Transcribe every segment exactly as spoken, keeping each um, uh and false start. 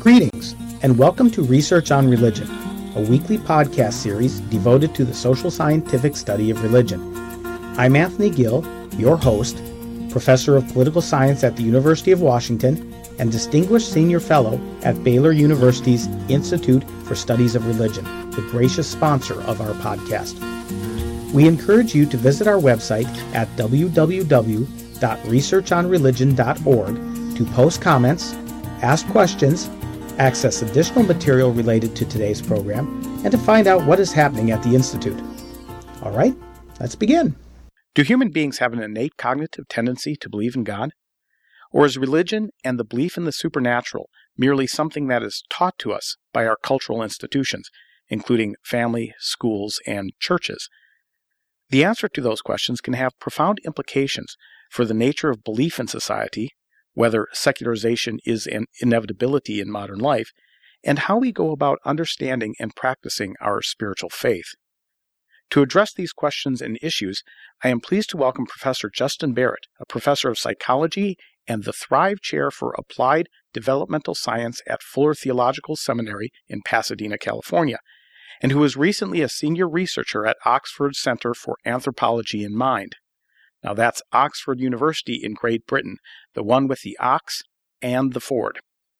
Greetings, and welcome to Research on Religion, a weekly podcast series devoted to the social scientific study of religion. I'm Anthony Gill, your host, Professor of Political Science at the University of Washington, and Distinguished Senior Fellow at Baylor University's Institute for Studies of Religion, the gracious sponsor of our podcast. We encourage you to visit our website at w w w dot research on religion dot org to post comments, ask questions, access additional material related to today's program, and to find out what is happening at the Institute. All right, let's begin. Do human beings have an innate cognitive tendency to believe in God? Or is religion and the belief in the supernatural merely something that is taught to us by our cultural institutions, including family, schools, and churches? The answer to those questions can have profound implications for the nature of belief in society, whether secularization is an inevitability in modern life, and how we go about understanding and practicing our spiritual faith. To address these questions and issues, I am pleased to welcome Professor Justin Barrett, a professor of psychology and the Thrive Chair for Applied Developmental Science at Fuller Theological Seminary in Pasadena, California, and who is recently a senior researcher at Oxford Center for Anthropology in Mind. Now that's Oxford University in Great Britain, the one with the ox and the Ford.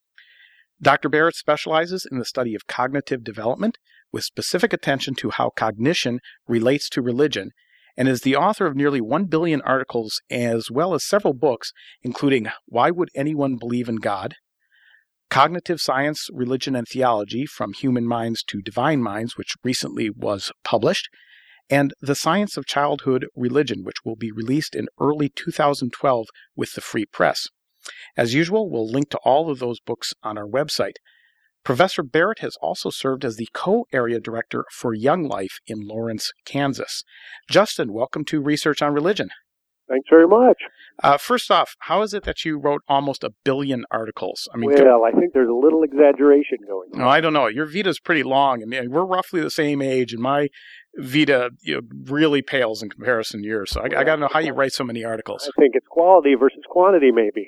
Doctor Barrett specializes in the study of cognitive development with specific attention to how cognition relates to religion, and is the author of nearly one billion articles as well as several books, including Why Would Anyone Believe in God?, Cognitive Science, Religion, and Theology, From Human Minds to Divine Minds, which recently was published, and The Science of Childhood Religion, which will be released in early two thousand twelve with the Free Press. As usual, we'll link to all of those books on our website. Professor Barrett has also served as the co-area director for Young Life in Lawrence, Kansas. Justin, welcome to Research on Religion. Thanks very much. Uh, first off, how is it that you wrote almost a billion articles? I mean, well, go- I think there's a little exaggeration going on. No, I don't know. Your Vita's pretty long, and we're roughly the same age, and my Vita you know, really pales in comparison to yours. So I, I got to know how you write so many articles. I think it's quality versus quantity, maybe.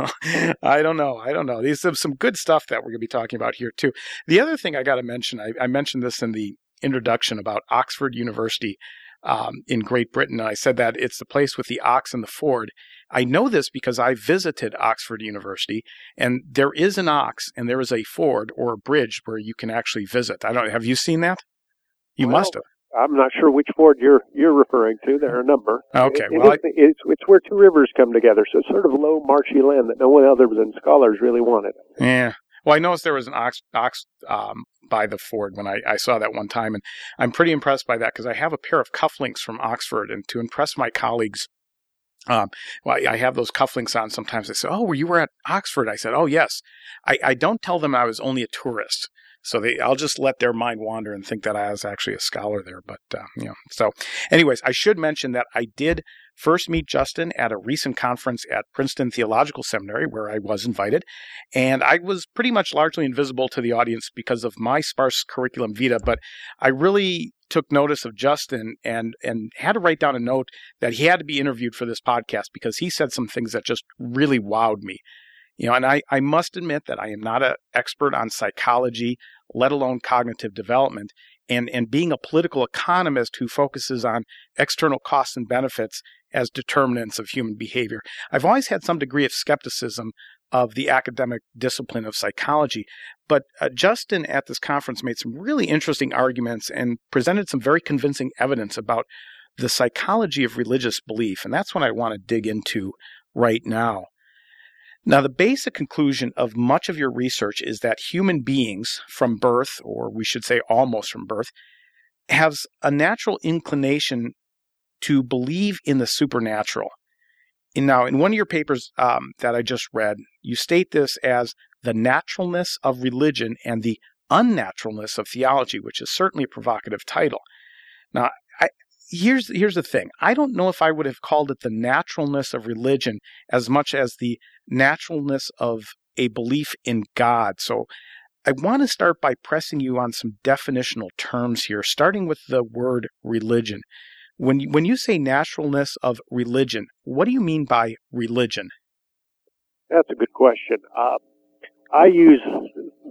I don't know. I don't know. These are some good stuff that we're going to be talking about here, too. The other thing I got to mention, I, I mentioned this in the introduction about Oxford University um, in Great Britain. And I said that it's the place with the ox and the Ford. I know this because I visited Oxford University, and there is an ox and there is a ford or a bridge where you can actually visit. I don't. Have you seen that? You well, must have. I'm not sure which ford you're you're referring to. There are a number. Okay, it, well, it is, I... it's it's where two rivers come together, so it's sort of low, marshy land that no one other than scholars really wanted. Yeah. Well, I noticed there was an ox, ox um, by the ford when I, I saw that one time, and I'm pretty impressed by that because I have a pair of cufflinks from Oxford, and to impress my colleagues, um, well, I have those cufflinks on sometimes. They say, "Oh, well, you were at Oxford." I said, "Oh, yes." I, I don't tell them I was only a tourist. So they, I'll just let their mind wander and think that I was actually a scholar there. But, uh, you know, so anyways, I should mention that I did first meet Justin at a recent conference at Princeton Theological Seminary where I was invited. And I was pretty much largely invisible to the audience because of my sparse curriculum vitae. But I really took notice of Justin and, and had to write down a note that he had to be interviewed for this podcast because he said some things that just really wowed me. You know, and I, I must admit that I am not an expert on psychology, let alone cognitive development, and, and being a political economist who focuses on external costs and benefits as determinants of human behavior. I've always had some degree of skepticism of the academic discipline of psychology, but uh, Justin at this conference made some really interesting arguments and presented some very convincing evidence about the psychology of religious belief, and that's what I want to dig into right now. Now, the basic conclusion of much of your research is that human beings from birth, or we should say almost from birth, have a natural inclination to believe in the supernatural. And now, in one of your papers um, that I just read, you state this as the naturalness of religion and the unnaturalness of theology, which is certainly a provocative title. Now, I, here's here's the thing. I don't know if I would have called it the naturalness of religion as much as the naturalness of a belief in God. So I want to start by pressing you on some definitional terms here, starting with the word religion. When you, when you say naturalness of religion, what do you mean by religion? That's a good question. Uh, I use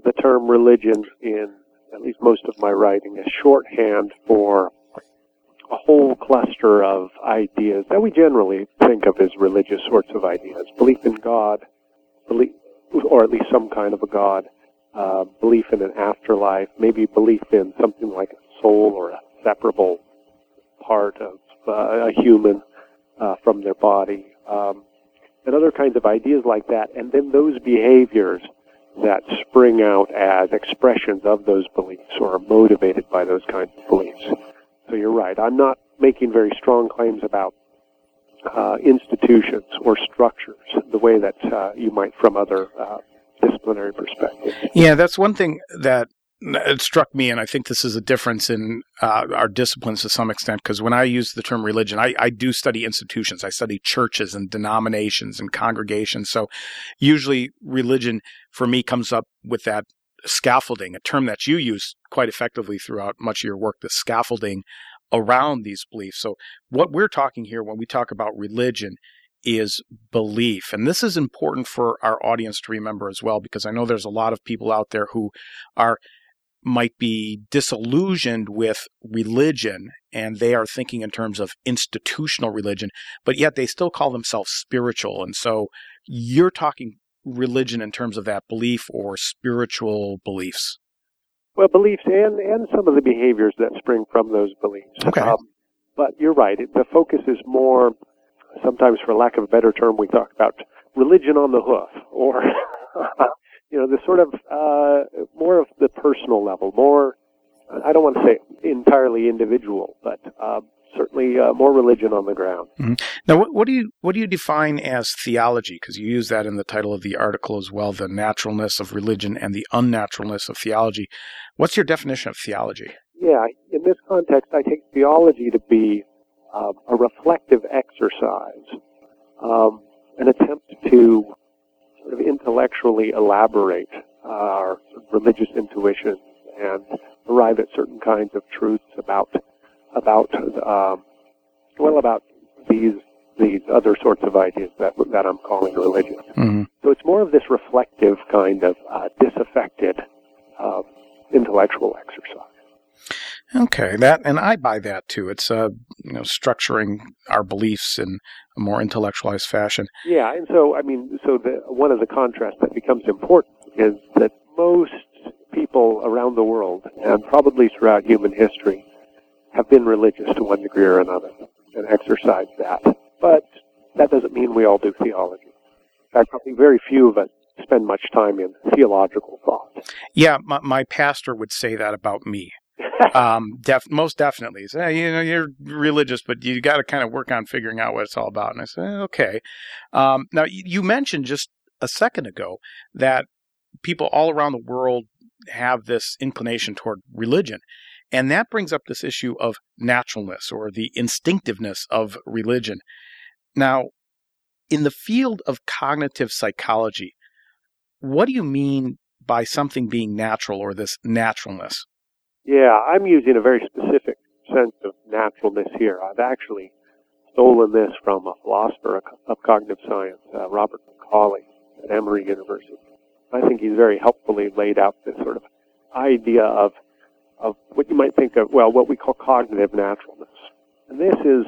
the term religion in at least most of my writing as shorthand for a whole cluster of ideas that we generally think of as religious sorts of ideas. Belief in God, belief, or at least some kind of a God, uh, belief in an afterlife, maybe belief in something like a soul or a separable part of uh, a human uh, from their body, um, and other kinds of ideas like that. And then those behaviors that spring out as expressions of those beliefs or are motivated by those kinds of beliefs. So you're right. I'm not making very strong claims about uh, institutions or structures the way that uh, you might from other uh, disciplinary perspectives. Yeah, that's one thing that it struck me, and I think this is a difference in uh, our disciplines to some extent, because when I use the term religion, I, I do study institutions. I study churches and denominations and congregations. So usually religion, for me, comes up with that scaffolding, a term that you use quite effectively throughout much of your work, the scaffolding around these beliefs. So what we're talking here when we talk about religion is belief. And this is important for our audience to remember as well, because I know there's a lot of people out there who are might be disillusioned with religion, and they are thinking in terms of institutional religion, but yet they still call themselves spiritual. And so you're talking religion in terms of that belief or spiritual beliefs. Well, beliefs and, and some of the behaviors that spring from those beliefs. Okay. Um, but you're right. It, the focus is more, sometimes for lack of a better term, we talk about religion on the hoof, or you know, the sort of uh, more of the personal level, more, I don't want to say entirely individual, but uh, certainly uh, more religion on the ground. Mm-hmm. Now, what, what do you what do you define as theology? Because you use that in the title of the article as well, the naturalness of religion and the unnaturalness of theology. What's your definition of theology? Yeah, in this context, I take theology to be uh, a reflective exercise, um, an attempt to sort of intellectually elaborate uh, our religious intuitions and arrive at certain kinds of truths about about um, well about these these other sorts of ideas that that I'm calling religion. Mm-hmm. So it's more of this reflective kind of uh, disaffected uh, intellectual exercise. Okay, that and I buy that too. It's uh, you know, structuring our beliefs in a more intellectualized fashion. Yeah, and so I mean, so the one of the contrasts that becomes important is that most people around the world, and probably throughout human history, have been religious to one degree or another and exercise that. But that doesn't mean we all do theology. In fact, probably very few of us spend much time in theological thought. Yeah, my, my pastor would say that about me. um, def, most definitely. Say, hey, you know, you're religious, but you got to kind of work on figuring out what it's all about. And I said, okay. Um, now, you mentioned just a second ago that people all around the world have this inclination toward religion. And that brings up this issue of naturalness or the instinctiveness of religion. Now, in the field of cognitive psychology, what do you mean by something being natural or this naturalness? Yeah, I'm using a very specific sense of naturalness here. I've actually stolen this from a philosopher of cognitive science, uh, Robert Macaulay at Emory University. I think he's very helpfully laid out this sort of idea of of what you might think of, well, what we call cognitive naturalness. And this is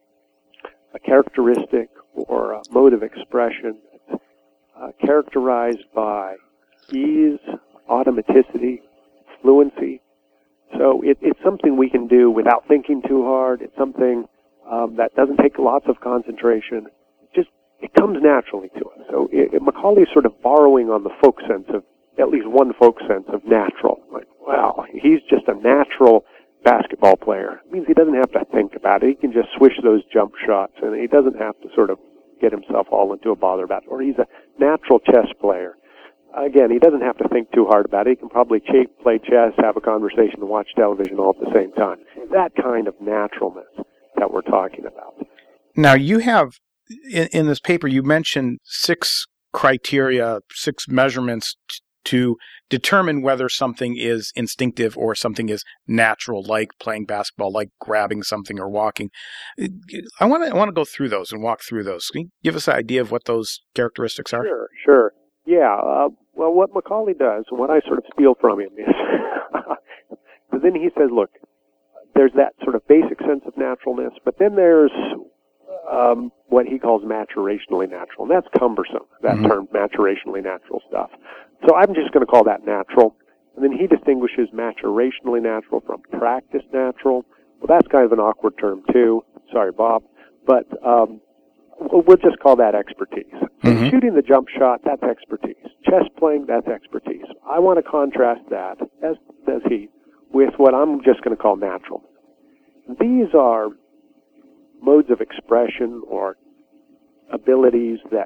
a characteristic or a mode of expression uh, characterized by ease, automaticity, fluency. So it, it's something we can do without thinking too hard. It's something um, that doesn't take lots of concentration. It just, it comes naturally to us. So it, it, Macaulay is sort of borrowing on the folk sense of, at least one folk sense of natural. Like, wow, he's just a natural basketball player. It means he doesn't have to think about it. He can just swish those jump shots, and he doesn't have to sort of get himself all into a bother about it. Or he's a natural chess player. Again, he doesn't have to think too hard about it. He can probably ch- play chess, have a conversation, and watch television all at the same time. That kind of naturalness that we're talking about. Now, you have, in, in this paper, you mentioned six criteria, six measurements t- to determine whether something is instinctive or something is natural, like playing basketball, like grabbing something or walking. I want to I want to go through those and walk through those. Can you give us an idea of what those characteristics are? Sure, sure. Yeah, uh, Well, what Macaulay does, and what I sort of steal from him is, but then he says, look, there's that sort of basic sense of naturalness, but then there's um, what he calls maturationally natural, and that's cumbersome, that mm-hmm. term, maturationally natural stuff. So I'm just going to call that natural. And then he distinguishes maturationally natural from practice natural. Well, that's kind of an awkward term, too. Sorry, Bob. But um, we'll just call that expertise. Mm-hmm. Shooting the jump shot, that's expertise. Chess playing, that's expertise. I want to contrast that, as does he, with what I'm just going to call natural. These are modes of expression or abilities that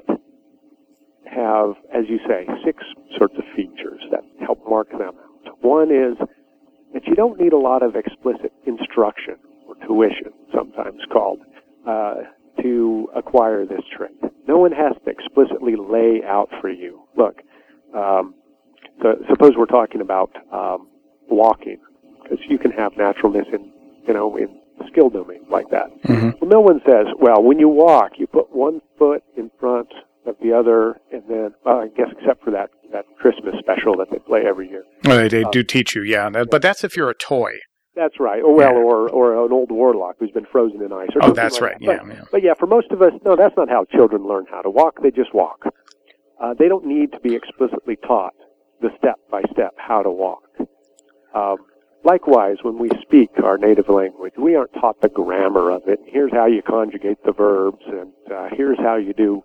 have, as you say, six sorts of features that help mark them out. One is that you don't need a lot of explicit instruction, or tuition, sometimes called, uh, to acquire this trait. No one has to explicitly lay out for you. Look, um, so suppose we're talking about um, walking, because you can have naturalness in, you know, in skill domains like that. Mm-hmm. Well, no one says, well, when you walk, you put one foot in front of the other, and then, well, I guess except for that, that Christmas special that they play every year. Well, they, they um, do teach you, yeah. That, but that's if you're a toy. That's right. Or, well, yeah. or or an old warlock who's been frozen in ice. Or oh, that's like right. That. Yeah, but, yeah. But yeah, for most of us, no, that's not how children learn how to walk. They just walk. Uh, they don't need to be explicitly taught the step-by-step how to walk. Um, likewise, when we speak our native language, we aren't taught the grammar of it. Here's how you conjugate the verbs, and uh, here's how you do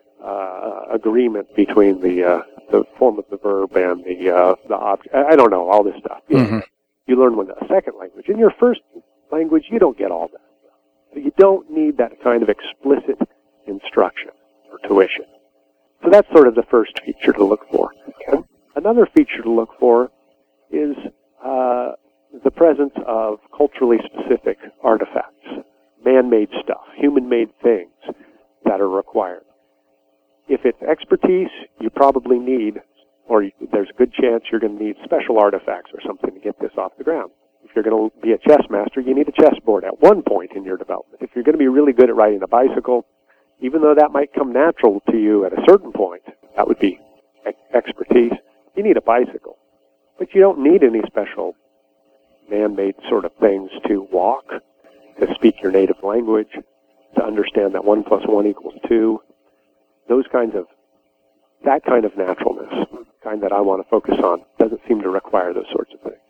uh, agreement between the uh, the form of the verb and the uh, the object. I don't know, all this stuff. You, mm-hmm. know, you learn one a second language. In your first language, you don't get all that. So you don't need that kind of explicit instruction or tuition. So that's sort of the first feature to look for. Okay? Another feature to look for is uh, the presence of culturally specific artifacts, man-made stuff, human-made things that are required. If it's expertise, you probably need, or you, there's a good chance you're going to need special artifacts or something to get this off the ground. If you're going to be a chess master, you need a chessboard at one point in your development. If you're going to be really good at riding a bicycle, even though that might come natural to you at a certain point, that would be expertise, you need a bicycle. But you don't need any special man-made sort of things to walk, to speak your native language, to understand that one plus one equals two. Those kinds of, that kind of naturalness, kind that I want to focus on, doesn't seem to require those sorts of things.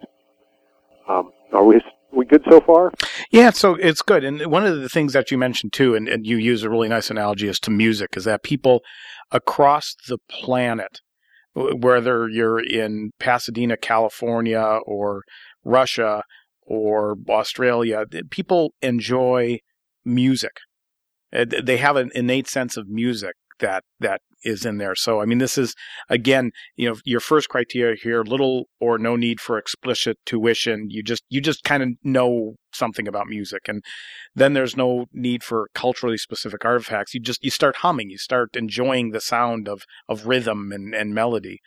Um, are we we good so far? Yeah, so it's good. And one of the things that you mentioned too, and, and you use a really nice analogy as to music, is that people across the planet, whether you're in Pasadena, California, or Russia, or Australia, people enjoy music. They have an innate sense of music that that is in there. So, I mean, this is, again, you know, your first criteria here, little or no need for explicit tuition. You just you just kind of know something about music. And then there's no need for culturally specific artifacts. You just, you start humming. You start enjoying the sound of, of rhythm and, and melody.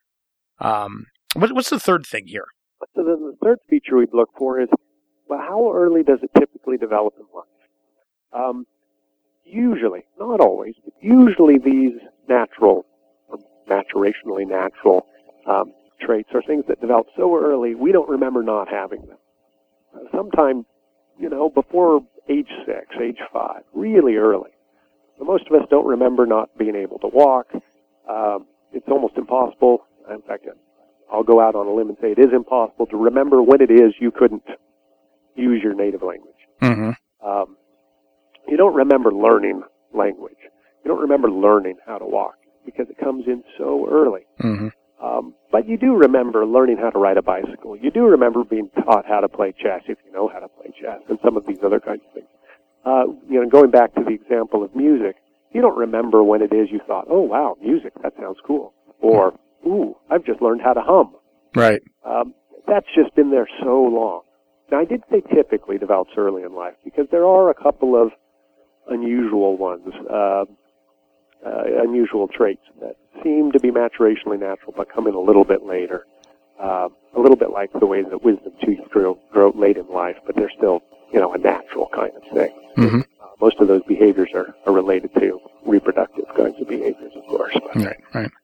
Um, what, what's the third thing here? So then the third feature we'd look for is, well, how early does it typically develop in life? Um, Usually, not always, but usually these natural, or maturationally natural um, traits are things that develop so early we don't remember not having them. Uh, sometime, you know, before age six, age five, really early. So most of us don't remember not being able to walk. Um, it's almost impossible. In fact, I'll go out on a limb and say it is impossible to remember when it is you couldn't use your native language. Mm-hmm. Um, You don't remember learning language. You don't remember learning how to walk because it comes in so early. Mm-hmm. Um, but you do remember learning how to ride a bicycle. You do remember being taught how to play chess if you know how to play chess and some of these other kinds of things. Uh, you know, going back to the example of music, you don't remember when it is you thought, oh, wow, music, that sounds cool. Or, ooh, I've just learned how to hum. Right. Um, that's just been there so long. Now, I did say typically develops early in life because there are a couple of unusual ones, uh, uh, unusual traits that seem to be maturationally natural but come in a little bit later. Uh, a little bit like the way that wisdom teeth grow, grow late in life, but they're still, you know, a natural kind of thing. Mm-hmm. Uh, most of those behaviors are, are related to reproductive kinds of behaviors, of course. But. Right, right.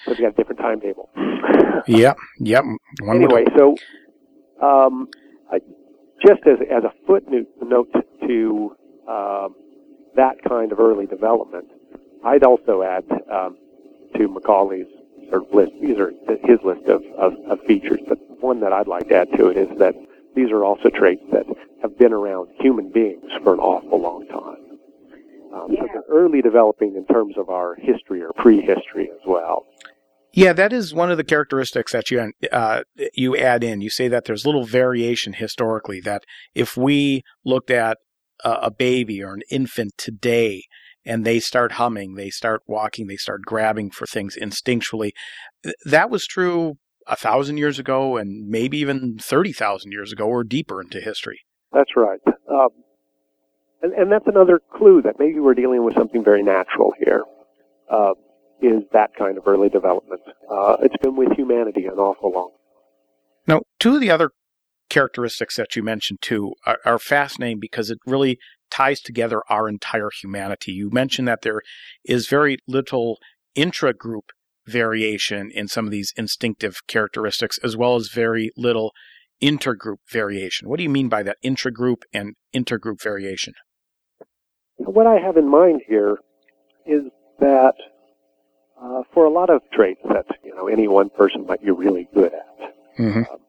because we got a different timetable. Yep, yep. One anyway, so um, I, just as as a footnote note to um, that kind of early development, I'd also add um, to Macaulay's sort of list. These are his list of, of, of features, but one that I'd like to add to it is that these are also traits that have been around human beings for an awful long time. Um, yeah. So they're early developing in terms of our history or prehistory as well. Yeah, that is one of the characteristics that you uh, you add in. You say that there's little variation historically, that if we looked at a, a baby or an infant today and they start humming, they start walking, they start grabbing for things instinctually, that was true a thousand years ago and maybe even thirty thousand years ago or deeper into history. That's right. Um, and, and that's another clue that maybe we're dealing with something very natural here. Uh, is that kind of early development. Uh, it's been with humanity an awful long time. Now, two of the other characteristics that you mentioned, too, are, are fascinating because it really ties together our entire humanity. You mentioned that there is very little intra-group variation in some of these instinctive characteristics, as well as very little intergroup variation. What do you mean by that, intra-group and intergroup variation? What I have in mind here is that Uh, for a lot of traits that, you know, any one person might be really good at. Mm-hmm. Um,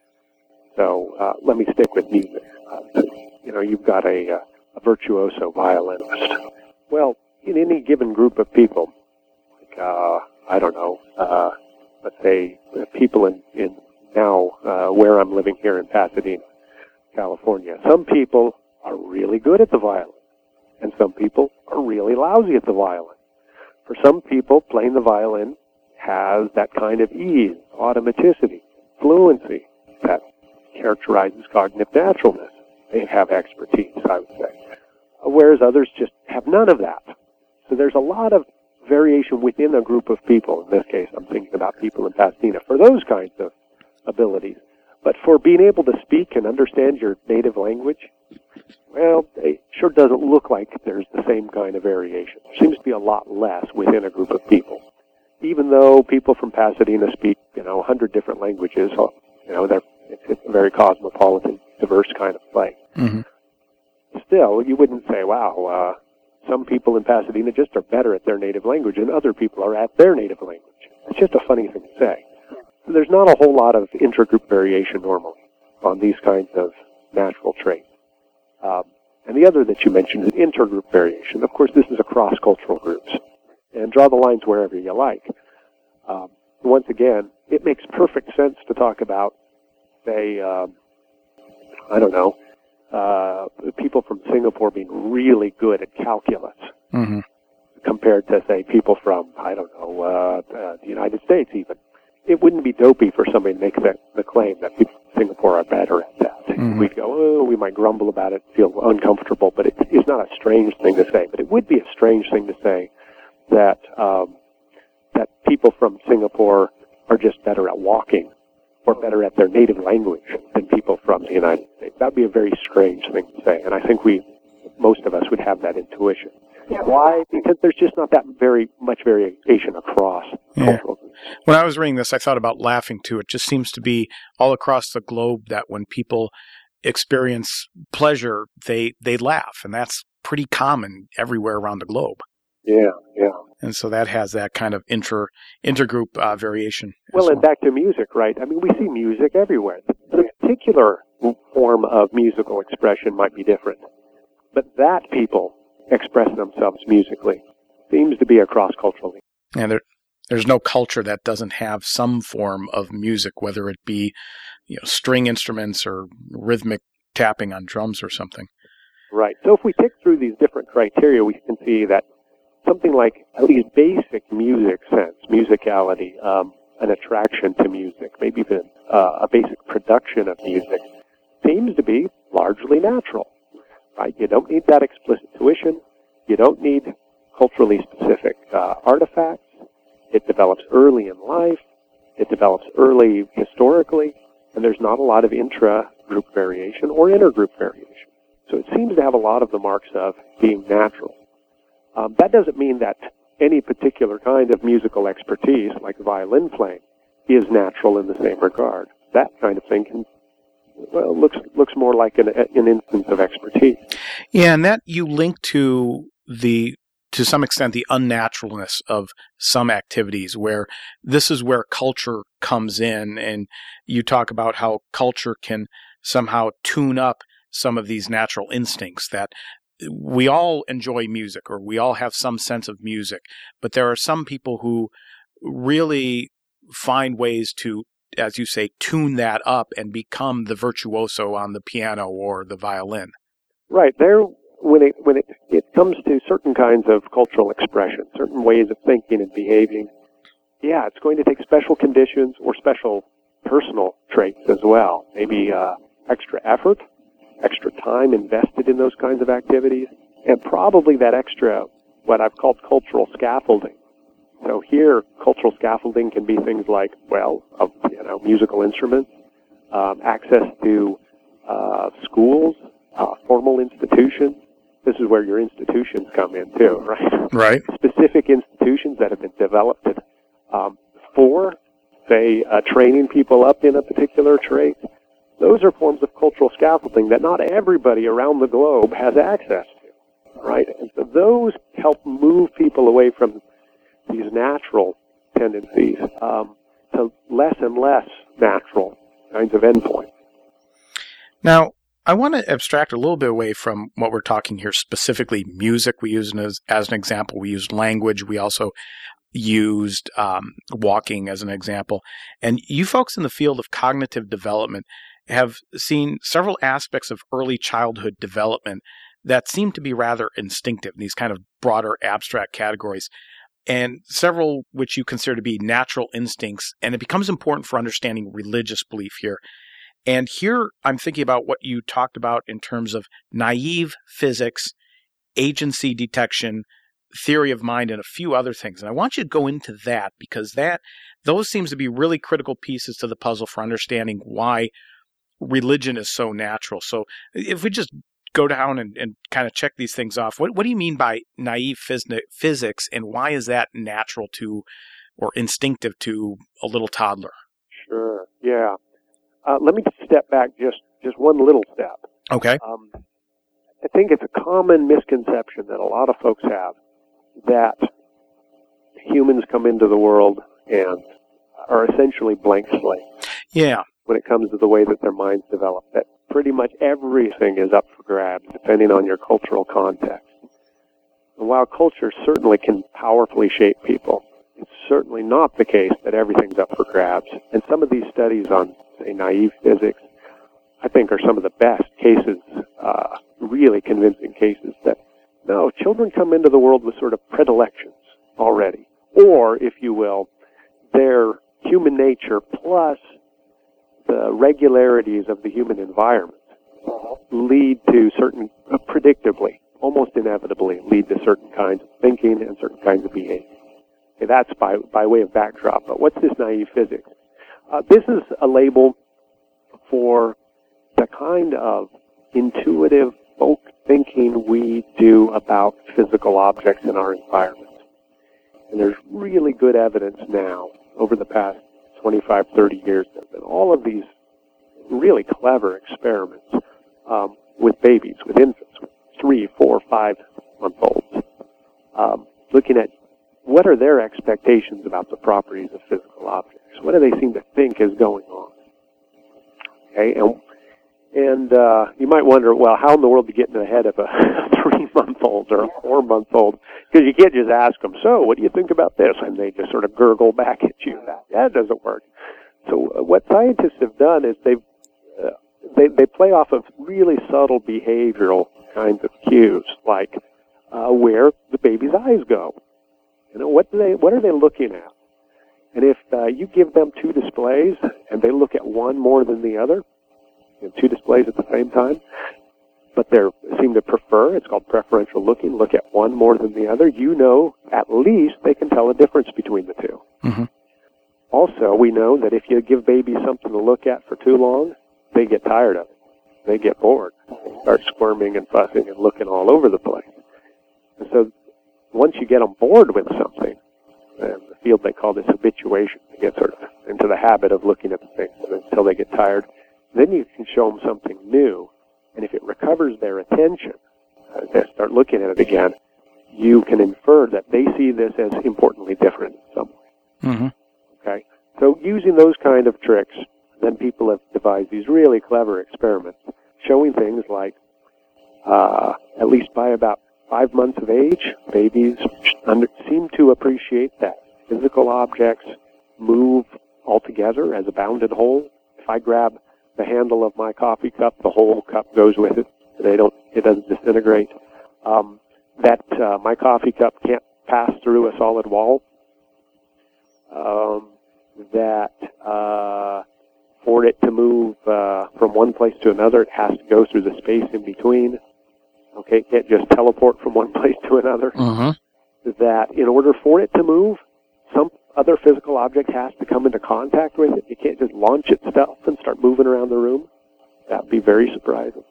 so uh, let me stick with music. Uh, you know, you've got a, a virtuoso violinist. Well, in any given group of people, like, uh, I don't know, uh, let's say uh, people in, in now uh, where I'm living here in Pasadena, California, some people are really good at the violin, and some people are really lousy at the violin. For some people, playing the violin has that kind of ease, automaticity, fluency that characterizes cognitive naturalness. They have expertise, I would say. Whereas others just have none of that. So there's a lot of variation within a group of people. In this case, I'm thinking about people in Pasadena for those kinds of abilities. But for being able to speak and understand your native language, well, it sure doesn't look like there's the same kind of variation. There seems to be a lot less within a group of people. Even though people from Pasadena speak, you know, a hundred different languages, you know, they're, it's, it's a very cosmopolitan, diverse kind of place. Mm-hmm. Still, you wouldn't say, wow, uh, some people in Pasadena just are better at their native language and other people are at their native language. It's just a funny thing to say. So there's not a whole lot of intragroup variation normally on these kinds of natural traits. Um, and the other that you mentioned is intergroup variation. Of course, this is across cultural groups. And draw the lines wherever you like. Um, once again, it makes perfect sense to talk about, say, um, I don't know, uh, people from Singapore being really good at calculus Mm-hmm. compared to, say, people from, I don't know, uh, uh, the United States even. It wouldn't be dopey for somebody to make the, the claim that people from Singapore are better at that. Mm-hmm. We'd go, oh, we might grumble about it, feel uncomfortable, but it, it's not a strange thing to say. But it would be a strange thing to say that um, that people from Singapore are just better at walking or better at their native language than people from the United States. That would be a very strange thing to say, and I think we, most of us, would have that intuition. Yeah. Why? Because there's just not that very much variation across Yeah. cultural groups. When I was reading this, I thought about laughing too. It just seems to be all across the globe that when people experience pleasure, they, they laugh, and that's pretty common everywhere around the globe. Yeah, yeah. And so that has that kind of inter intergroup uh, variation. Well, as and back to music, right? I mean, we see music everywhere. The particular form of musical expression might be different, but that people express themselves musically seems to be across culturally. And there, there's no culture that doesn't have some form of music, whether it be, you know, string instruments or rhythmic tapping on drums or something. Right. So if we tick through these different criteria, we can see that something like at least basic music sense, musicality, um, an attraction to music, maybe even uh, a basic production of music, seems to be largely natural. Right? You don't need that explicit tuition. You don't need culturally specific uh, artifacts. It develops early in life. It develops early historically, and there's not a lot of intra-group variation or intergroup variation. So it seems to have a lot of the marks of being natural. Um, that doesn't mean that any particular kind of musical expertise, like violin playing, is natural in the same regard. That kind of thing can, well, looks looks more like an, an instance of expertise. Yeah, and that you link to the, to some extent, the unnaturalness of some activities, where this is where culture comes in, and you talk about how culture can somehow tune up some of these natural instincts, that we all enjoy music, or we all have some sense of music, but there are some people who really find ways to, as you say, tune that up and become the virtuoso on the piano or the violin. Right. There, when it when it, it comes to certain kinds of cultural expression, certain ways of thinking and behaving, yeah, it's going to take special conditions or special personal traits as well. Maybe uh, extra effort, extra time invested in those kinds of activities, and probably that extra, what I've called cultural scaffolding. So here, cultural scaffolding can be things like, well, uh, you know, musical instruments, um, access to uh, schools, uh, formal institutions. This is where your institutions come in too, right? Right. Specific institutions that have been developed um, for, say, uh, training people up in a particular trait. Those are forms of cultural scaffolding that not everybody around the globe has access to, right? And so those help move people away from these natural tendencies um, to less and less natural kinds of endpoints. Now, I want to abstract a little bit away from what we're talking here, specifically music. We use as, as an example. We used language. We also used um, walking as an example. And you folks in the field of cognitive development have seen several aspects of early childhood development that seem to be rather instinctive, these kind of broader abstract categories, and several which you consider to be natural instincts. And it becomes important for understanding religious belief here. And here I'm thinking about what you talked about in terms of naive physics, agency detection, theory of mind, and a few other things. And I want you to go into that, because that those seems to be really critical pieces to the puzzle for understanding why religion is so natural. So if we just go down and, and kind of check these things off, what, what do you mean by naive phys- physics, and why is that natural to or instinctive to a little toddler? Sure, yeah. Uh, let me step back just, just one little step. Okay. Um, I think it's a common misconception that a lot of folks have that humans come into the world and are essentially blank slates. Yeah. When it comes to the way that their minds develop, that pretty much everything is up for grabs depending on your cultural context. And while culture certainly can powerfully shape people, it's certainly not the case that everything's up for grabs. And some of these studies on, say, naive physics, I think are some of the best cases, uh, really convincing cases that, no, children come into the world with sort of predilections already. Or, if you will, their human nature plus the regularities of the human environment lead to certain, uh, predictably, almost inevitably, lead to certain kinds of thinking and certain kinds of behavior. Okay, that's by, by way of backdrop. But what's this naive physics? Uh, this is a label for the kind of intuitive folk thinking we do about physical objects in our environment. And there's really good evidence now over the past twenty-five, thirty years. There have been all of these really clever experiments um, with babies, with infants, with three, four, five month olds, um, looking at what are their expectations about the properties of physical objects. What do they seem to think is going on? Okay, and and uh, you might wonder, well, how in the world do you get in the head of a three-month-old or a four-month-old? Because you can't just ask them, so what do you think about this? And they just sort of gurgle back at you. That doesn't work. So uh, what scientists have done is they've, uh, they they play off of really subtle behavioral kinds of cues, like uh, where the baby's eyes go. You know, what do they what are they looking at? And if uh, you give them two displays and they look at one more than the other, you have two displays at the same time, but they seem to prefer, it's called preferential looking, look at one more than the other, you know at least they can tell a difference between the two. Mm-hmm. Also, we know that if you give babies something to look at for too long, they get tired of it. They get bored. They start squirming and fussing and looking all over the place. And so once you get on board with something, and the field they call this habituation, they get sort of into the habit of looking at the things until they get tired, then you can show them something new. And if it recovers their attention, uh, they start looking at it again, you can infer that they see this as importantly different in some way. Mm-hmm. Okay? So using those kind of tricks, then people have devised these really clever experiments showing things like, uh, at least by about five months of age, babies under, seem to appreciate that physical objects move altogether as a bounded whole. If I grab the handle of my coffee cup, the whole cup goes with it. They don't, it doesn't disintegrate. Um, that uh, my coffee cup can't pass through a solid wall. Um, that uh, for it to move uh, from one place to another, it has to go through the space in between. Okay, it can't just teleport from one place to another. Mm-hmm. That in order for it to move, some other physical object has to come into contact with it. You can't just launch itself and start moving around the room. That would be very surprising.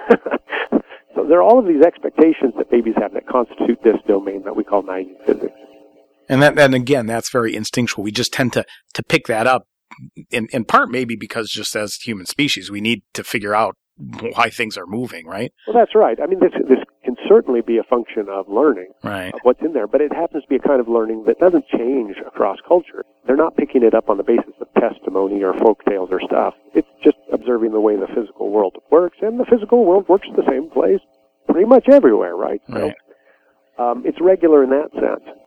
So there are all of these expectations that babies have that constitute this domain that we call naive physics. And that, and again, that's very instinctual. We just tend to, to pick that up in, in part maybe because just as human species, we need to figure out why things are moving, right? Well, that's right. I mean, this this can certainly be a function of learning, right, of what's in there, but it happens to be a kind of learning that doesn't change across culture. They're not picking it up on the basis of testimony or folk tales or stuff. It's just observing the way the physical world works, and the physical world works the same place pretty much everywhere, right? Right. So um, it's regular in that sense.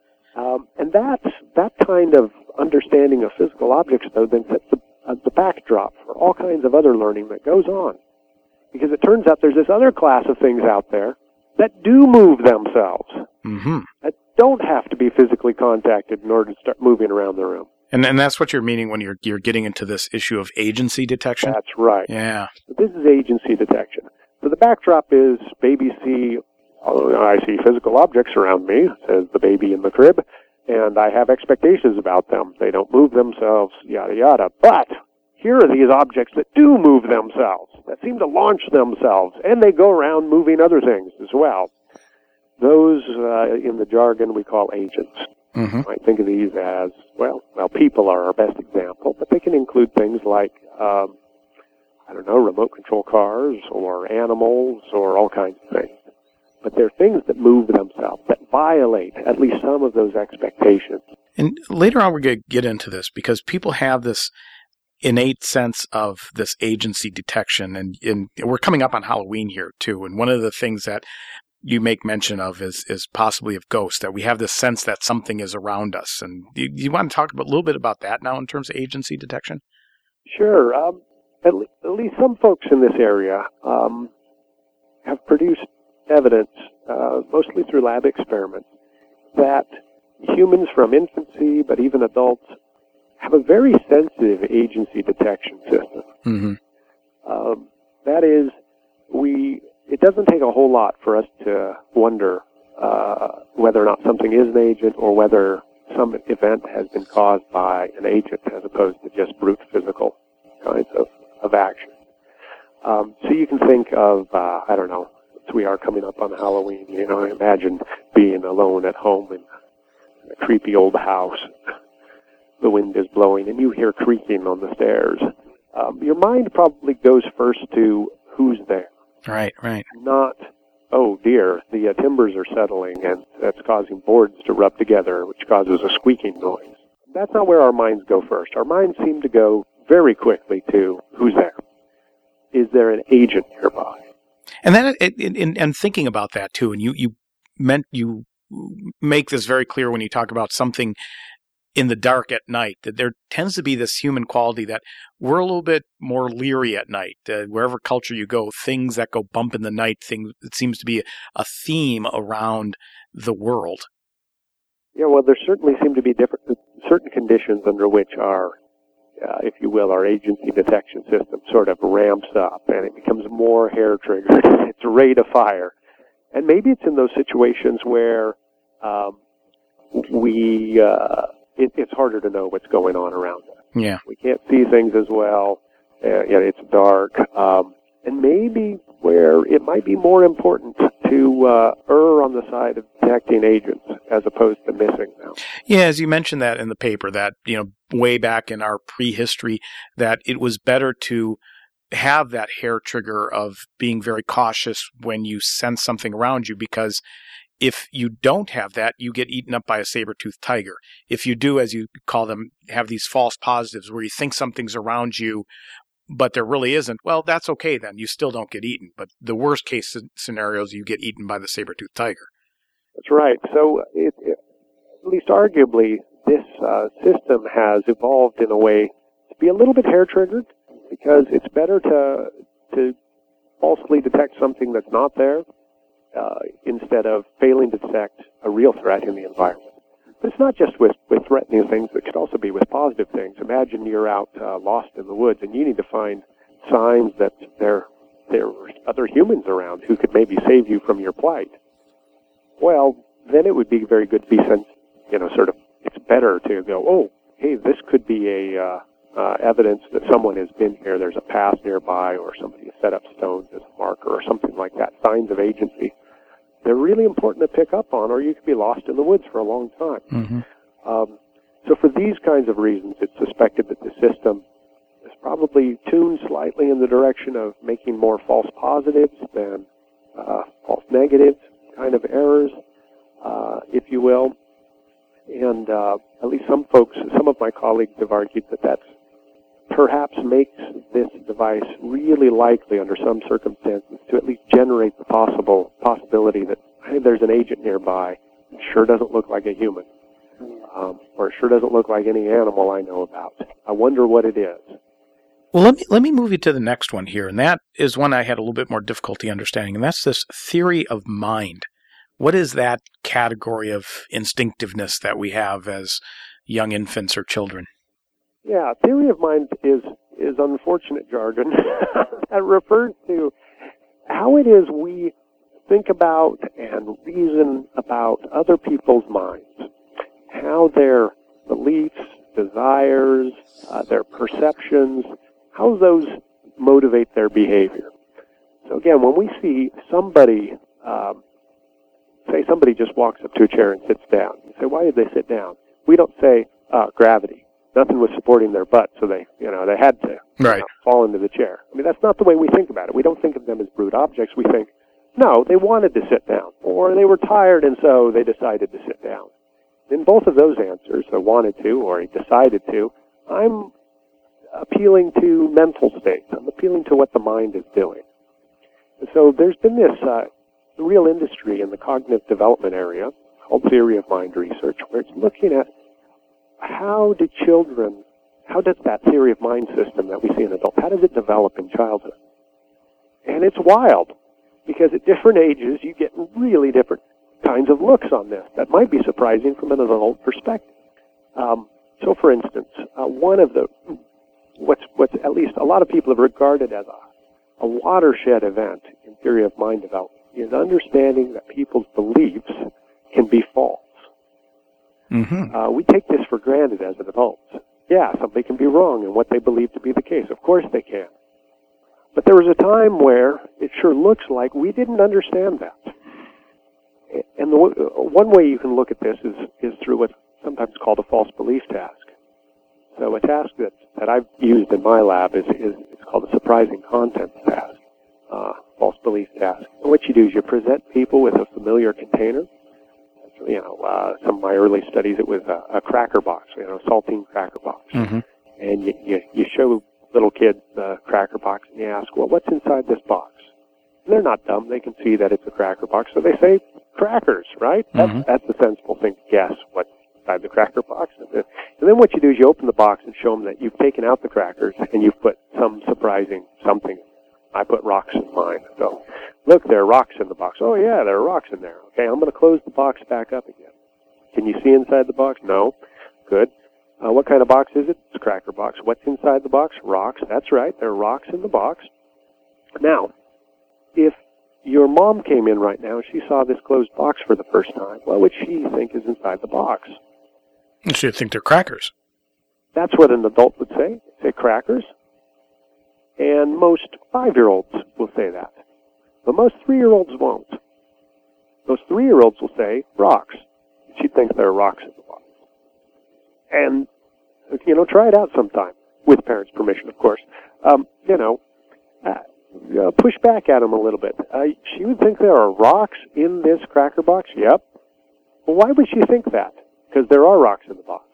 Um, and that's, that kind of understanding of physical objects, though, then sets the, uh, the backdrop for all kinds of other learning that goes on. Because it turns out there's this other class of things out there that do move themselves, mm-hmm. that don't have to be physically contacted in order to start moving around the room. And and that's what you're meaning when you're you're getting into this issue of agency detection? That's right. Yeah. So this is agency detection. So the backdrop is babies see, oh, I see physical objects around me, says the baby in the crib, and I have expectations about them. They don't move themselves, yada, yada. But here are these objects that do move themselves, that seem to launch themselves, and they go around moving other things as well. Those, uh, in the jargon, we call agents. Mm-hmm. You might think of these as, well, well, people are our best example, but they can include things like, um, I don't know, remote control cars or animals or all kinds of things. But they're things that move themselves, that violate at least some of those expectations. And later on we're going to get into this because people have this innate sense of this agency detection, and, and we're coming up on Halloween here too. And one of the things that you make mention of is is possibly of ghosts, that we have this sense that something is around us. And do you, do you want to talk about, a little bit about that now in terms of agency detection? Sure. Um, at, le- at least some folks in this area um, have produced evidence, uh, mostly through lab experiments, that humans from infancy, but even adults, have a very sensitive agency detection system. Mm-hmm. Um, that is, we it doesn't take a whole lot for us to wonder uh, whether or not something is an agent or whether some event has been caused by an agent as opposed to just brute physical kinds of, of action. Um, so you can think of, uh, I don't know, we are coming up on Halloween, you know, imagine being alone at home in a creepy old house. The wind is blowing and you hear creaking on the stairs. Um, your mind probably goes first to who's there. Right, right. Not, oh dear, the uh, timbers are settling and that's causing boards to rub together, which causes a squeaking noise. That's not where our minds go first. Our minds seem to go very quickly to who's there. Is there an agent nearby? And then, in, and thinking about that too, and you, you meant you make this very clear when you talk about something in the dark at night, that there tends to be this human quality that we're a little bit more leery at night. Uh, wherever culture you go, things that go bump in the night, things, it seems to be a theme around the world. Yeah, well, there certainly seem to be different, certain conditions under which our, uh, if you will, our agency detection system sort of ramps up and it becomes more hair-triggered. It's ready to fire. And maybe it's in those situations where um, we... Uh, It, it's harder to know what's going on around us. Yeah. We can't see things as well. Uh, yeah, it's dark. Um, and maybe where it might be more important to uh, err on the side of detecting agents as opposed to missing them. Yeah, as you mentioned that in the paper, that, you know, way back in our prehistory, that it was better to have that hair trigger of being very cautious when you sense something around you, because if you don't have that, you get eaten up by a saber-toothed tiger. If you do, as you call them, have these false positives where you think something's around you, but there really isn't, well, that's okay then. You still don't get eaten. But the worst case scenarios, you get eaten by the saber-toothed tiger. That's right. So it, it, at least arguably, this uh, system has evolved in a way to be a little bit hair-triggered, because it's better to to falsely detect something that's not there uh, instead of failing to detect a real threat in the environment. But it's not just with, with threatening things. It could also be with positive things. Imagine you're out uh, lost in the woods and you need to find signs that there, there are other humans around who could maybe save you from your plight. Well, then it would be very good to be sent, you know, sort of, it's better to go, oh, hey, this could be a uh, uh, evidence that someone has been here. There's a path nearby, or somebody has set up stones as a marker or something like that, signs of agency. They're really important to pick up on, or you could be lost in the woods for a long time. Mm-hmm. Um, so for these kinds of reasons, it's suspected that the system is probably tuned slightly in the direction of making more false positives than uh, false negatives, kind of errors, uh, if you will. And uh, at least some folks, some of my colleagues have argued that that's perhaps makes this device really likely under some circumstances to at least generate the possible possibility that, hey, there's an agent nearby. It sure doesn't look like a human. Um, or it sure doesn't look like any animal I know about. I wonder what it is. Well, let me let me move you to the next one here, and that is one I had a little bit more difficulty understanding, and that's this theory of mind. What is that category of instinctiveness that we have as young infants or children? Yeah, theory of mind is is unfortunate jargon that refers to how it is we think about and reason about other people's minds, how their beliefs, desires, uh, their perceptions, how those motivate their behavior. So again, when we see somebody, um, say somebody just walks up to a chair and sits down, you say, why did they sit down? We don't say, uh, gravity. Nothing was supporting their butt, so they, you know, they had to right. you know, fall into the chair. I mean, that's not the way we think about it. We don't think of them as brute objects. We think, no, they wanted to sit down, or they were tired, and so they decided to sit down. In both of those answers, I wanted to, or I decided to, I'm appealing to mental states. I'm appealing to what the mind is doing. And so there's been this uh, real industry in the cognitive development area called theory of mind research, where it's looking at how do children, how does that theory of mind system that we see in adults, how does it develop in childhood? And it's wild, because at different ages you get really different kinds of looks on this that might be surprising from an adult perspective. Um, so, for instance, uh, one of the, what's, what's at least a lot of people have regarded as a, a watershed event in theory of mind development is understanding that people's beliefs can be false. Mm-hmm. Uh, we take this for granted as an adult. Yeah, somebody can be wrong in what they believe to be the case. Of course they can. But there was a time where it sure looks like we didn't understand that. And the one way you can look at this is, is through what's sometimes called a false belief task. So a task that, that I've used in my lab is, is it's called a surprising contents task, uh, false belief task. And what you do is you present people with a familiar container. You know, uh, some of my early studies, it was a, a cracker box, you know, a saltine cracker box. Mm-hmm. And you, you, you show little kids the cracker box and you ask, well, what's inside this box? And they're not dumb. They can see that it's a cracker box. So they say crackers, right? Mm-hmm. That's, that's the sensible thing to guess what's inside the cracker box. And then what you do is you open the box and show them that you've taken out the crackers and you've put some surprising something. I put rocks in mine. So, look, there are rocks in the box. Oh, yeah, there are rocks in there. Okay, I'm going to close the box back up again. Can you see inside the box? No. Good. Uh, what kind of box is it? It's a cracker box. What's inside the box? Rocks. That's right. There are rocks in the box. Now, if your mom came in right now and she saw this closed box for the first time, what would she think is inside the box? She'd think they're crackers. That's what an adult would say. Say crackers. And most five-year-olds will say that. But most three-year-olds won't. those three-year-olds will say rocks. She thinks there are rocks in the box. And, you know, try it out sometime, with parents' permission, of course. Um, you know, uh, push back at them a little bit. Uh, she would think there are rocks in this cracker box? Yep. Well, why would she think that? Because there are rocks in the box.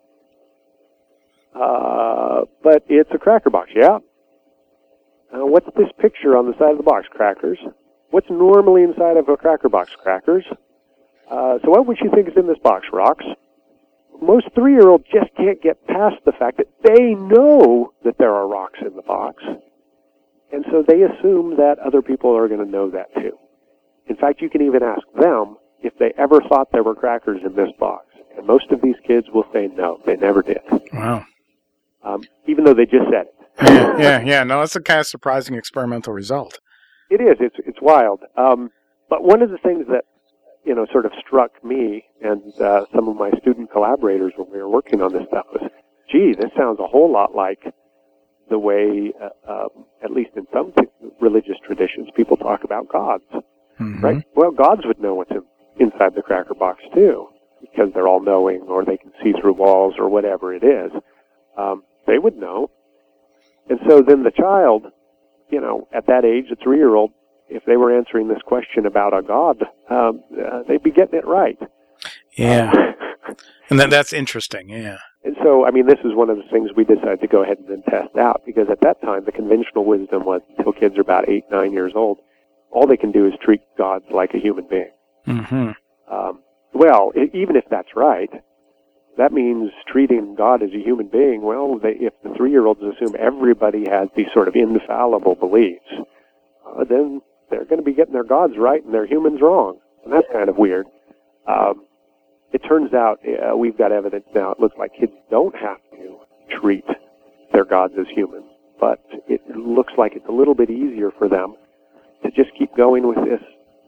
Uh, but it's a cracker box, yeah. Uh, what's this picture on the side of the box? Crackers. What's normally inside of a cracker box? Crackers. Uh, so what would she think is in this box? Rocks. Most three-year-olds just can't get past the fact that they know that there are rocks in the box. And so they assume that other people are going to know that too. In fact, you can even ask them if they ever thought there were crackers in this box. And most of these kids will say no, they never did. Wow. Um, even though they just said it. yeah, yeah, yeah. No, that's a kind of surprising experimental result. It is. It's it's wild. Um, but one of the things that, you know, sort of struck me and uh, some of my student collaborators when we were working on this stuff was, gee, this sounds a whole lot like the way, uh, um, at least in some t- religious traditions, people talk about gods, mm-hmm. right? Well, gods would know what's in, inside the cracker box too, because they're all knowing, or they can see through walls, or whatever it is. Um, they would know. And so then the child, you know, at that age, a three-year-old, if they were answering this question about a god, um, uh, they'd be getting it right. Yeah. Uh, and that, that's interesting, yeah. And so, I mean, this is one of the things we decided to go ahead and then test out, because at that time, the conventional wisdom was until kids are about eight, nine years old, all they can do is treat gods like a human being. Mm-hmm. Um, well, I- even if that's right, that means treating God as a human being. Well, they, if the three-year-olds assume everybody has these sort of infallible beliefs, uh, then they're going to be getting their gods right and their humans wrong. And that's kind of weird. Um, it turns out uh, we've got evidence now. It looks like kids don't have to treat their gods as humans, but it looks like it's a little bit easier for them to just keep going with this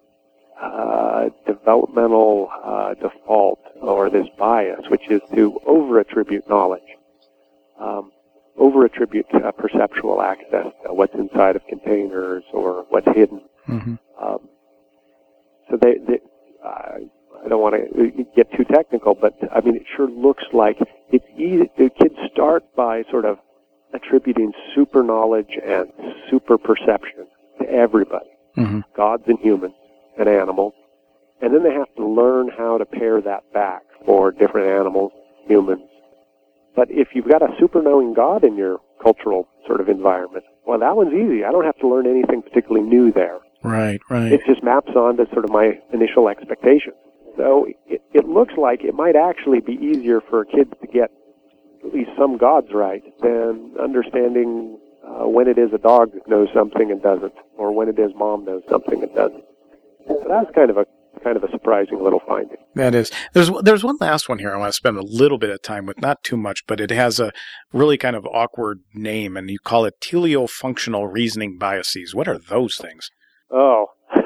uh, developmental uh, default or this bias, which is to over-attribute knowledge, um, over-attribute uh, perceptual access to what's inside of containers or what's hidden. Mm-hmm. Um, so they, they uh, I don't want to get too technical, but I mean, it sure looks like it's easy. The kids start by sort of attributing super knowledge and super perception to everybody, mm-hmm. gods and humans and animals, and then they have to learn how to pare that back for different animals, humans. But if you've got a super knowing God in your cultural sort of environment, well, that one's easy. I don't have to learn anything particularly new there. Right, right. It just maps onto sort of my initial expectations. So it, it looks like it might actually be easier for kids to get at least some gods right than understanding uh, when it is a dog that knows something and doesn't, or when it is mom knows something and doesn't. So that's kind of a kind of a surprising little finding. That is. There's there's one last one here I want to spend a little bit of time with, not too much, but it has a really kind of awkward name, and you call it teleofunctional reasoning biases. What are those things? Oh.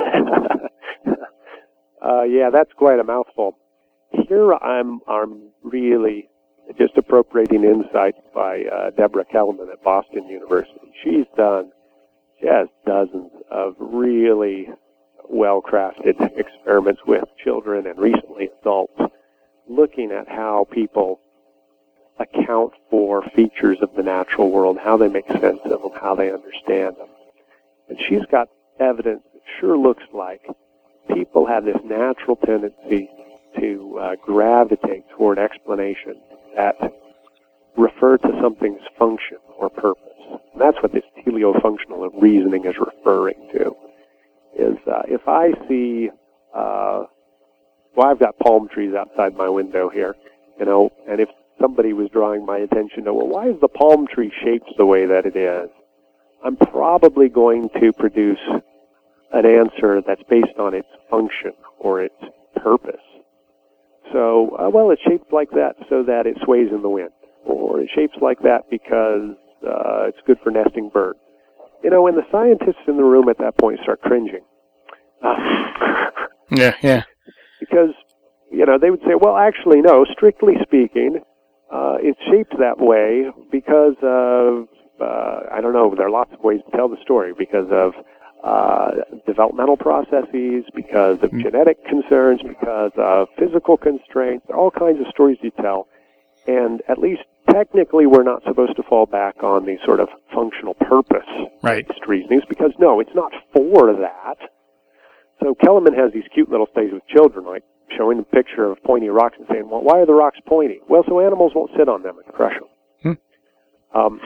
uh, yeah, that's quite a mouthful. Here I'm I'm really just appropriating insights by uh, Deborah Kellerman at Boston University. She's done just dozens of really well-crafted experiments with children and recently adults, looking at how people account for features of the natural world, how they make sense of them, how they understand them. And she's got evidence that sure looks like people have this natural tendency to uh, gravitate toward explanations that refer to something's function or purpose. And that's what this teleofunctional reasoning is referring to. Is uh, if I see, uh, well, I've got palm trees outside my window here, you know, and if somebody was drawing my attention to, well, why is the palm tree shaped the way that it is? I'm probably going to produce an answer that's based on its function or its purpose. So, uh, well, it's shaped like that so that it sways in the wind, or it's shaped like that because uh, it's good for nesting birds. You know, when the scientists in the room at that point start cringing. Uh, yeah, yeah. Because, you know, they would say, well, actually, no, strictly speaking, uh, it's shaped that way because of, uh, I don't know, there are lots of ways to tell the story, because of uh, developmental processes, because of Mm. genetic concerns, because of physical constraints, all kinds of stories you tell. And at least technically we're not supposed to fall back on these sort of functional purpose Right. reasonings, because no, it's not for that. So Kellerman has these cute little studies with children, like showing them a picture of pointy rocks and saying, well, why are the rocks pointy? Well, so animals won't sit on them and crush them. Hmm. Um,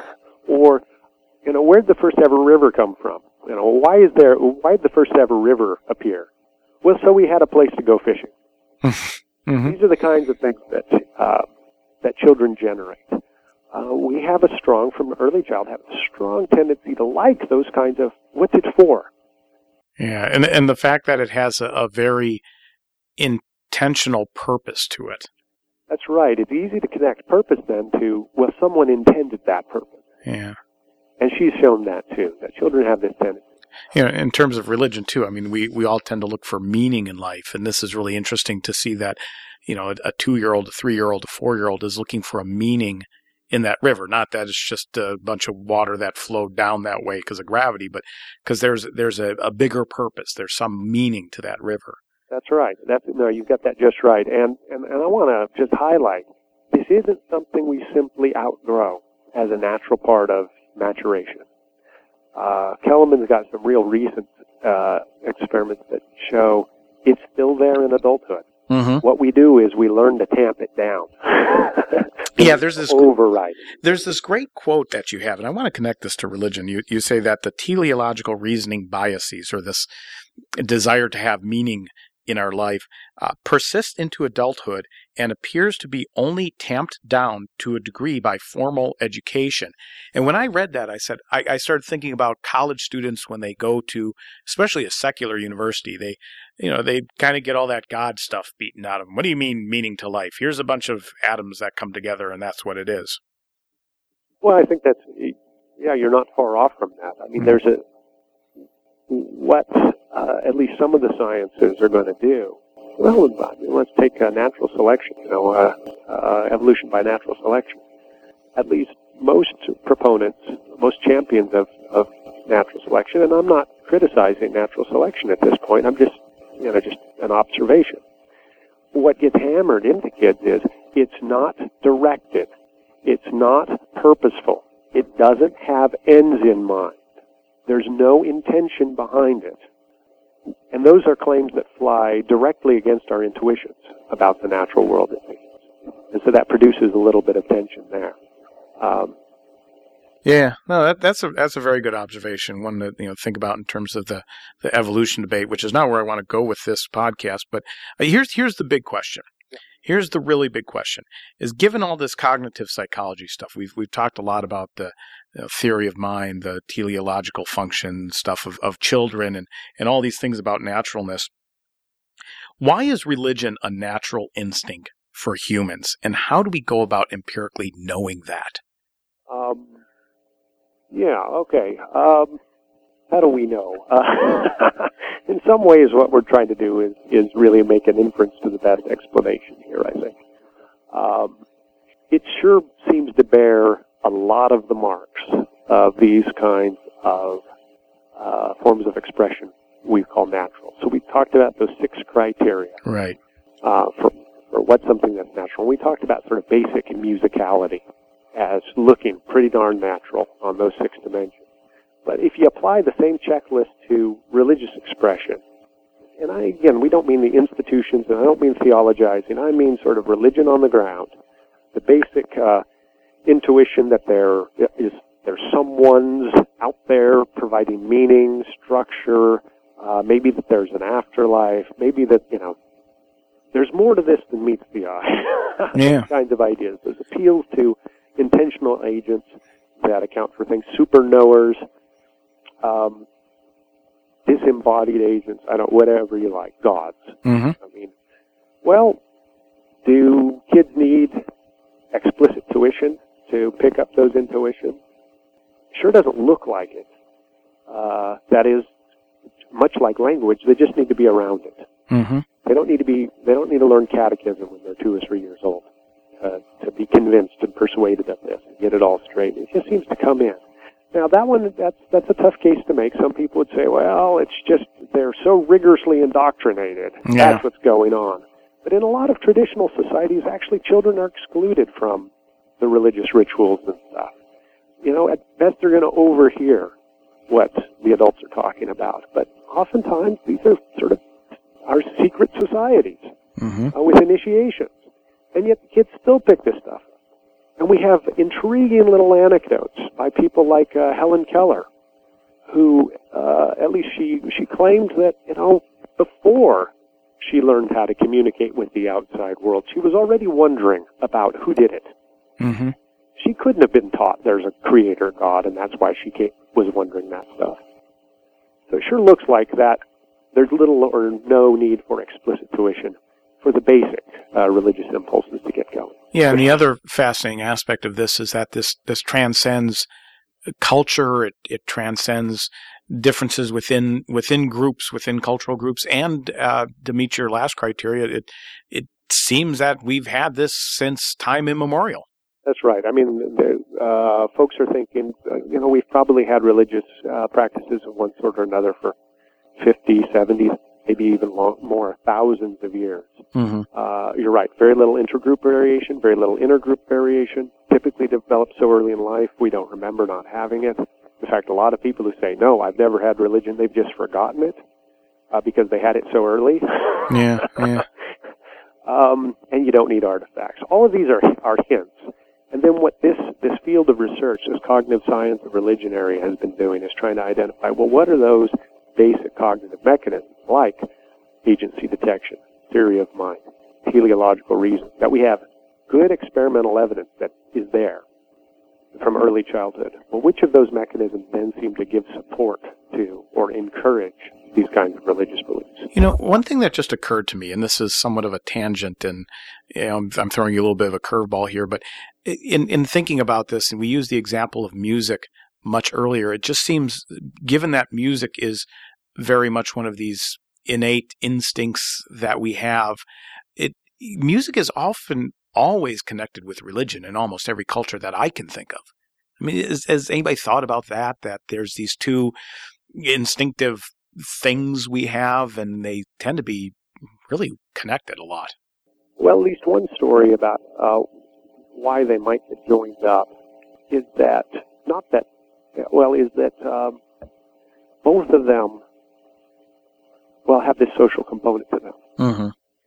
or, you know, where'd the first ever river come from? You know, why is there, why did the first ever river appear? Well, so we had a place to go fishing. Mm-hmm. These are the kinds of things that, uh, that children generate. Uh, we have a strong, from early childhood, have a strong tendency to like those kinds of, what's it for? Yeah, and and the fact that it has a, a very intentional purpose to it. That's right. It's easy to connect purpose then to, well, someone intended that purpose. Yeah. And she's shown that too, that children have this tendency. You know, in terms of religion too, I mean, we, we all tend to look for meaning in life, and this is really interesting to see that, you know, a, a two-year-old, a three-year-old, a four-year-old is looking for a meaning in that river. Not that it's just a bunch of water that flowed down that way because of gravity, but because there's there's a, a bigger purpose. There's some meaning to that river. That's right. That's no, you've got that just right. And and, and I want to just highlight, this isn't something we simply outgrow as a natural part of maturation. Uh, Kellerman's got some real recent uh, experiments that show it's still there in adulthood. Mm-hmm. What we do is we learn to tamp it down. Yeah, there's this overriding. There's this great quote that you have, and I want to connect this to religion. You you say that the teleological reasoning biases, or this desire to have meaning in our life, uh, persists into adulthood and appears to be only tamped down to a degree by formal education. And when I read that, I said, I, I started thinking about college students when they go to, especially a secular university. They, you know, they kind of get all that God stuff beaten out of them. What do you mean meaning to life? Here's a bunch of atoms that come together, and that's what it is. Well, I think that's, yeah, you're not far off from that. I mean, mm-hmm. there's a, what uh, at least some of the sciences are going to do. Well, let's take uh, natural selection, you know, uh, uh, evolution by natural selection. At least most proponents, most champions of, of natural selection, and I'm not criticizing natural selection at this point, I'm just, you know, just an observation. What gets hammered into kids is it's not directed. It's not purposeful. It doesn't have ends in mind. There's no intention behind it. And those are claims that fly directly against our intuitions about the natural world and things. And so that produces a little bit of tension there. Um, yeah, no, that, that's a that's a very good observation. One to you know think about in terms of the, the evolution debate, which is not where I want to go with this podcast. But here's here's the big question. Here's the really big question: is given all this cognitive psychology stuff, we've we've talked a lot about the you know, theory of mind, the teleological function stuff of, of children, and, and all these things about naturalness. Why is religion a natural instinct for humans, and how do we go about empirically knowing that? Um, yeah, okay. Um, how do we know? Uh, in some ways, what we're trying to do is, is really make an inference to the best explanation here, I think. Um, it sure seems to bear a lot of the marks of these kinds of uh, forms of expression we call natural. So we talked about those six criteria. Right. Uh, for, for what's something that's natural. We talked about sort of basic musicality as looking pretty darn natural on those six dimensions. But if you apply the same checklist to religious expression, and I, again, we don't mean the institutions, and I don't mean theologizing, I mean sort of religion on the ground, the basic uh, intuition that there is there's someone's out there providing meaning, structure, uh, maybe that there's an afterlife, maybe that, you know, there's more to this than meets the eye. Yeah. kinds of ideas. There's appeals to intentional agents that account for things, super knowers, um, disembodied agents, I don't, whatever you like, gods. Mm-hmm. I mean, well, do kids need explicit tuition to pick up those intuitions? Sure doesn't look like it. Uh, that is, much like language, they just need to be around it. Mm-hmm. They don't need to be. They don't need to learn catechism when they're two or three years old uh, to be convinced and persuaded of this and get it all straight. It just seems to come in. Now that one, that's that's a tough case to make. Some people would say, well, it's just they're so rigorously indoctrinated. Yeah. That's what's going on. But in a lot of traditional societies, actually, children are excluded from the religious rituals and stuff. You know, at best they're going to overhear what the adults are talking about. But oftentimes, these are sort of our secret societies mm-hmm. uh, with initiations. And yet the kids still pick this stuff up. And we have intriguing little anecdotes by people like uh, Helen Keller, who, uh, at least she, she claimed that, you know, before she learned how to communicate with the outside world, she was already wondering about who did it. Mm-hmm. She couldn't have been taught there's a creator God, and that's why she came, was wondering that stuff. So it sure looks like that there's little or no need for explicit tuition for the basic uh, religious impulses to get going. Yeah, and the other fascinating aspect of this is that this, this transcends culture, it, it transcends differences within within groups, within cultural groups, and uh, to meet your last criteria, it it seems that we've had this since time immemorial. That's right. I mean, the, uh, folks are thinking, uh, you know, we've probably had religious uh, practices of one sort or another for fifty, seventy, maybe even long, more, thousands of years. Mm-hmm. Uh, you're right. Very little intergroup variation, very little intergroup variation. Typically developed so early in life, we don't remember not having it. In fact, a lot of people who say, no, I've never had religion, they've just forgotten it uh, because they had it so early. Yeah, yeah. um, and you don't need artifacts. All of these are are hints. And then what this, this field of research, this cognitive science of religion area has been doing is trying to identify, well, what are those basic cognitive mechanisms like agency detection, theory of mind, teleological reason, that we have good experimental evidence that is there from early childhood. Well, which of those mechanisms then seem to give support to or encourage these kinds of religious beliefs? You know, one thing that just occurred to me, and this is somewhat of a tangent, and you know, I'm, I'm throwing you a little bit of a curveball here, but in, in thinking about this, and we use the example of music much earlier, it just seems, given that music is very much one of these innate instincts that we have, it music is often always connected with religion in almost every culture that I can think of. I mean, is, has anybody thought about that, that there's these two instinctive things we have, and they tend to be really connected a lot? Well, at least one story about uh, why they might get joined up is that, not that, well, is that um, both of them, well, have this social component to them. Mm-hmm.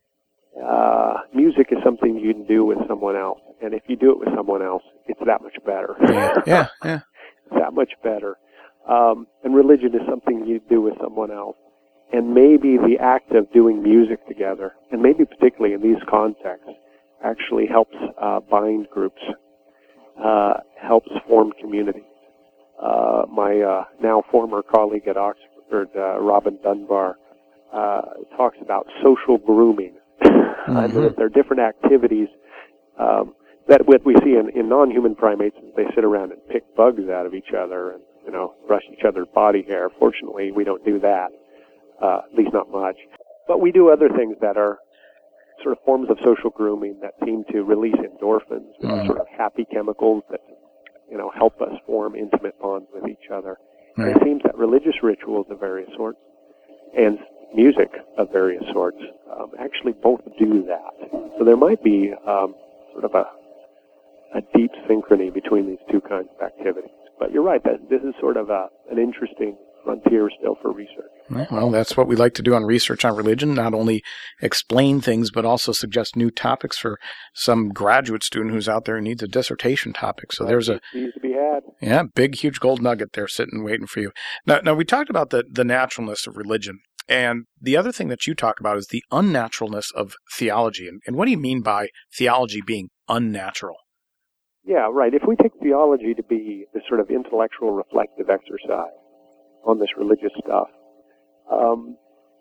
Uh, music is something you can do with someone else, and if you do it with someone else, it's that much better. Yeah, yeah, yeah. That much better. Um, and religion is something you do with someone else. And maybe the act of doing music together, and maybe particularly in these contexts, actually helps uh, bind groups, uh, helps form communities. Uh, my uh, now former colleague at Oxford, uh, Robin Dunbar, uh, talks about social grooming. Mm-hmm. And that there are different activities um, that what we see in, in non-human primates is they sit around and pick bugs out of each other and, you know, brush each other's body hair. Fortunately, we don't do that, uh, at least not much. But we do other things that are sort of forms of social grooming that seem to release endorphins, which Mm. are sort of happy chemicals that, you know, help us form intimate bonds with each other. Right. And it seems that religious rituals of various sorts and music of various sorts um, actually both do that. So there might be um, sort of a, a deep synchrony between these two kinds of activities. But you're right, that this is sort of a, an interesting frontier still for research. Well, that's what we like to do on Research on Religion, not only explain things, but also suggest new topics for some graduate student who's out there who needs a dissertation topic. So there's a needs to be had. yeah, big, huge gold nugget there sitting waiting for you. Now, now we talked about the, the naturalness of religion. And the other thing that you talk about is the unnaturalness of theology. And, and what do you mean by theology being unnatural? Yeah, right. If we take theology to be this sort of intellectual reflective exercise on this religious stuff, um,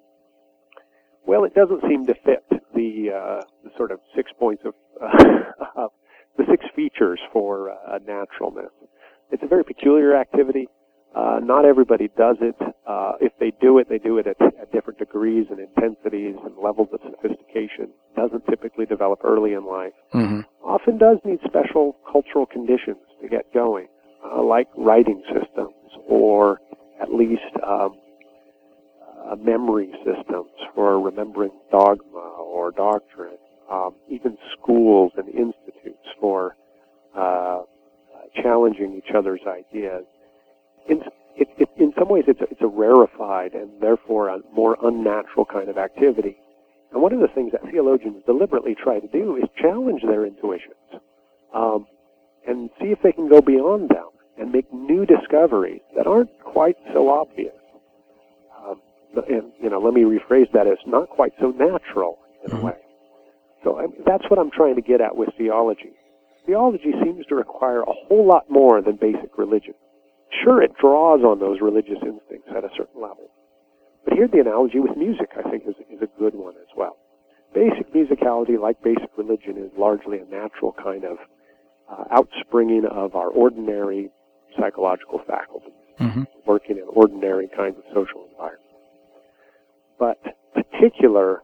well, it doesn't seem to fit the, uh, the sort of six points of, uh, the six features for uh, naturalness. It's a very peculiar activity. Uh, not everybody does it. Uh, if they do it, they do it at, at different degrees and intensities and levels of sophistication. Doesn't typically develop early in life. Mm-hmm. Often does need special cultural conditions to get going, uh, like writing systems or at least um, uh, memory systems for remembering dogma or doctrine, um, even schools and institutes for uh, challenging each other's ideas. In, it, it, in some ways, it's a, it's a rarefied and therefore a more unnatural kind of activity. And one of the things that theologians deliberately try to do is challenge their intuitions um, and see if they can go beyond them and make new discoveries that aren't quite so obvious. Um, and, you know, let me rephrase that as not quite so natural in a way. So I mean, that's what I'm trying to get at with theology. Theology seems to require a whole lot more than basic religion. Sure, it draws on those religious instincts at a certain level. But here the analogy with music, I think, is, is a good one as well. Basic musicality, like basic religion, is largely a natural kind of uh, outspringing of our ordinary psychological faculties, mm-hmm. working in ordinary kinds of social environments. But particular,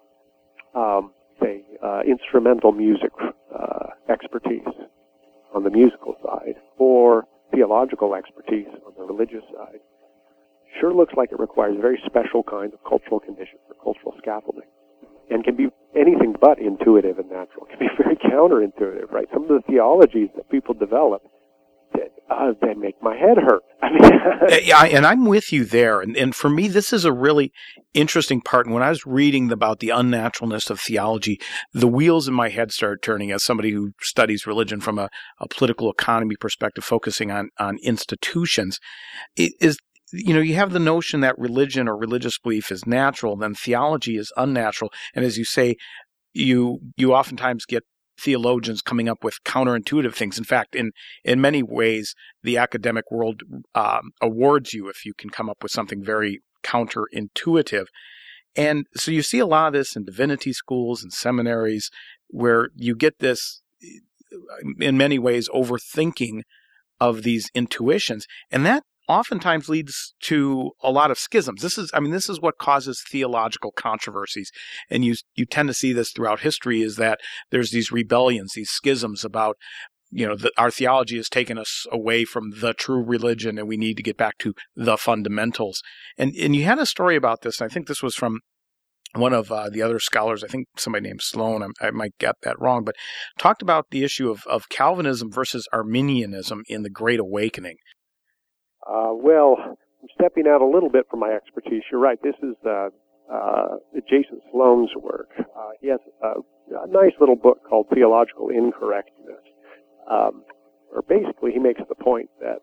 um, say, uh, instrumental music uh, expertise on the musical side, or theological expertise on the religious side, sure looks like it requires very special kinds of cultural conditions or cultural scaffolding, and can be anything but intuitive and natural. It can be very counterintuitive, right? Some of the theologies that people develop, that, uh, they make my head hurt. I mean, yeah, and I'm with you there. And, and for me, this is a really interesting part. And when I was reading about the unnaturalness of theology, the wheels in my head started turning as somebody who studies religion from a, a political economy perspective, focusing on, on institutions. It is, you know, you have the notion that religion or religious belief is natural, then theology is unnatural. And as you say, you you oftentimes get theologians coming up with counterintuitive things. In fact, in, in many ways, the academic world um, awards you if you can come up with something very counterintuitive. And so you see a lot of this in divinity schools and seminaries where you get this, in many ways, overthinking of these intuitions. And that oftentimes leads to a lot of schisms. This is, I mean, this is what causes theological controversies. And you, you tend to see this throughout history, is that there's these rebellions, these schisms about, you know, the, our theology has taken us away from the true religion and we need to get back to the fundamentals. And, and you had a story about this. I think this was from one of uh, the other scholars, I think somebody named Sloan, I, I might get that wrong, but talked about the issue of, of Calvinism versus Arminianism in the Great Awakening. Uh, well, I'm stepping out a little bit from my expertise. You're right. This is uh, uh, Jason Sloan's work. Uh, he has a, a nice little book called Theological Incorrectness, um, where basically he makes the point that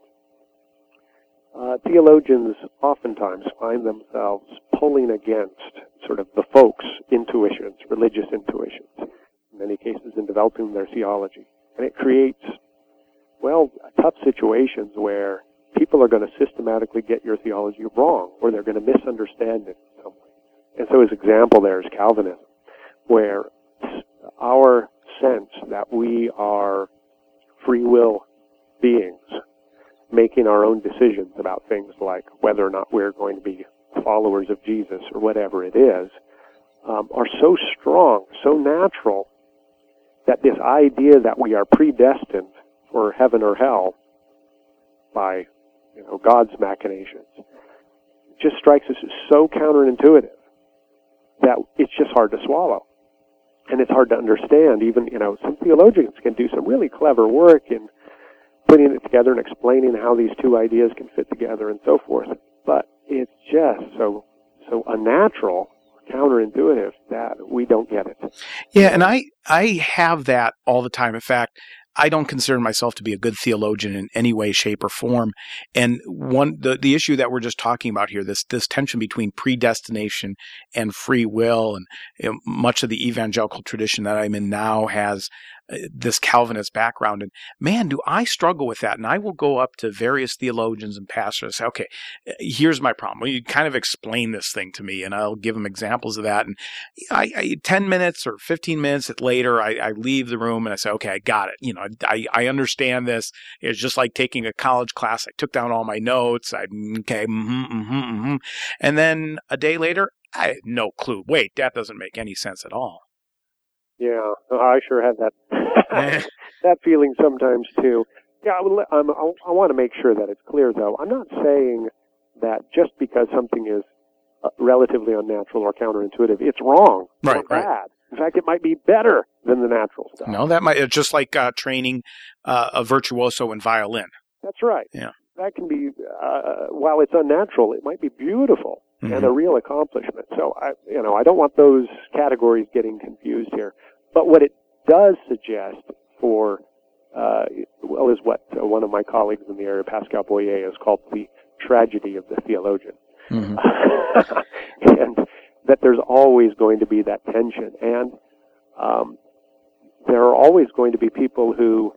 uh, theologians oftentimes find themselves pulling against sort of the folks' intuitions, religious intuitions, in many cases in developing their theology. And it creates, well, tough situations where people are going to systematically get your theology wrong, or they're going to misunderstand it in some way. And so his example there is Calvinism, where our sense that we are free will beings making our own decisions about things like whether or not we're going to be followers of Jesus or whatever it is, um, are so strong, so natural, that this idea that we are predestined for heaven or hell by, you know, God's machinations just strikes us as so counterintuitive that it's just hard to swallow. And it's hard to understand. Even, you know, some theologians can do some really clever work in putting it together and explaining how these two ideas can fit together and so forth. But it's just so so unnatural, counterintuitive, that we don't get it. Yeah, and I, I have that all the time. In fact, I don't consider myself to be a good theologian in any way, shape, or form. And one, the, the issue that we're just talking about here, this, this tension between predestination and free will, and you know, much of the evangelical tradition that I'm in now has uh, this Calvinist background. And man, do I struggle with that. And I will go up to various theologians and pastors and say, okay, here's my problem. Will you kind of explain this thing to me? And I'll give them examples of that. And I, I ten minutes or fifteen minutes later, I, I leave the room and I say, okay, I got it. You know, I, I understand this. It's just like taking a college class. I took down all my notes. I, okay, mm-hmm, mm-hmm, mm-hmm. And then a day later, I had no clue. Wait, that doesn't make any sense at all. Yeah, I sure had that that feeling sometimes too. Yeah, I, would, um, I, I want to make sure that it's clear, though. I'm not saying that just because something is uh, relatively unnatural or counterintuitive, it's wrong right, or bad. Right. In fact, it might be better than the natural stuff. No, that might, it's just like uh, training uh, a virtuoso in violin. That's right. Yeah. That can be, uh, while it's unnatural, it might be beautiful mm-hmm. and a real accomplishment. So, I, you know, I don't want those categories getting confused here. But what it does suggest for, uh, well, is what uh, one of my colleagues in the area, Pascal Boyer, has called the tragedy of the theologian. Mm-hmm. And that there's always going to be that tension. And um, there are always going to be people who,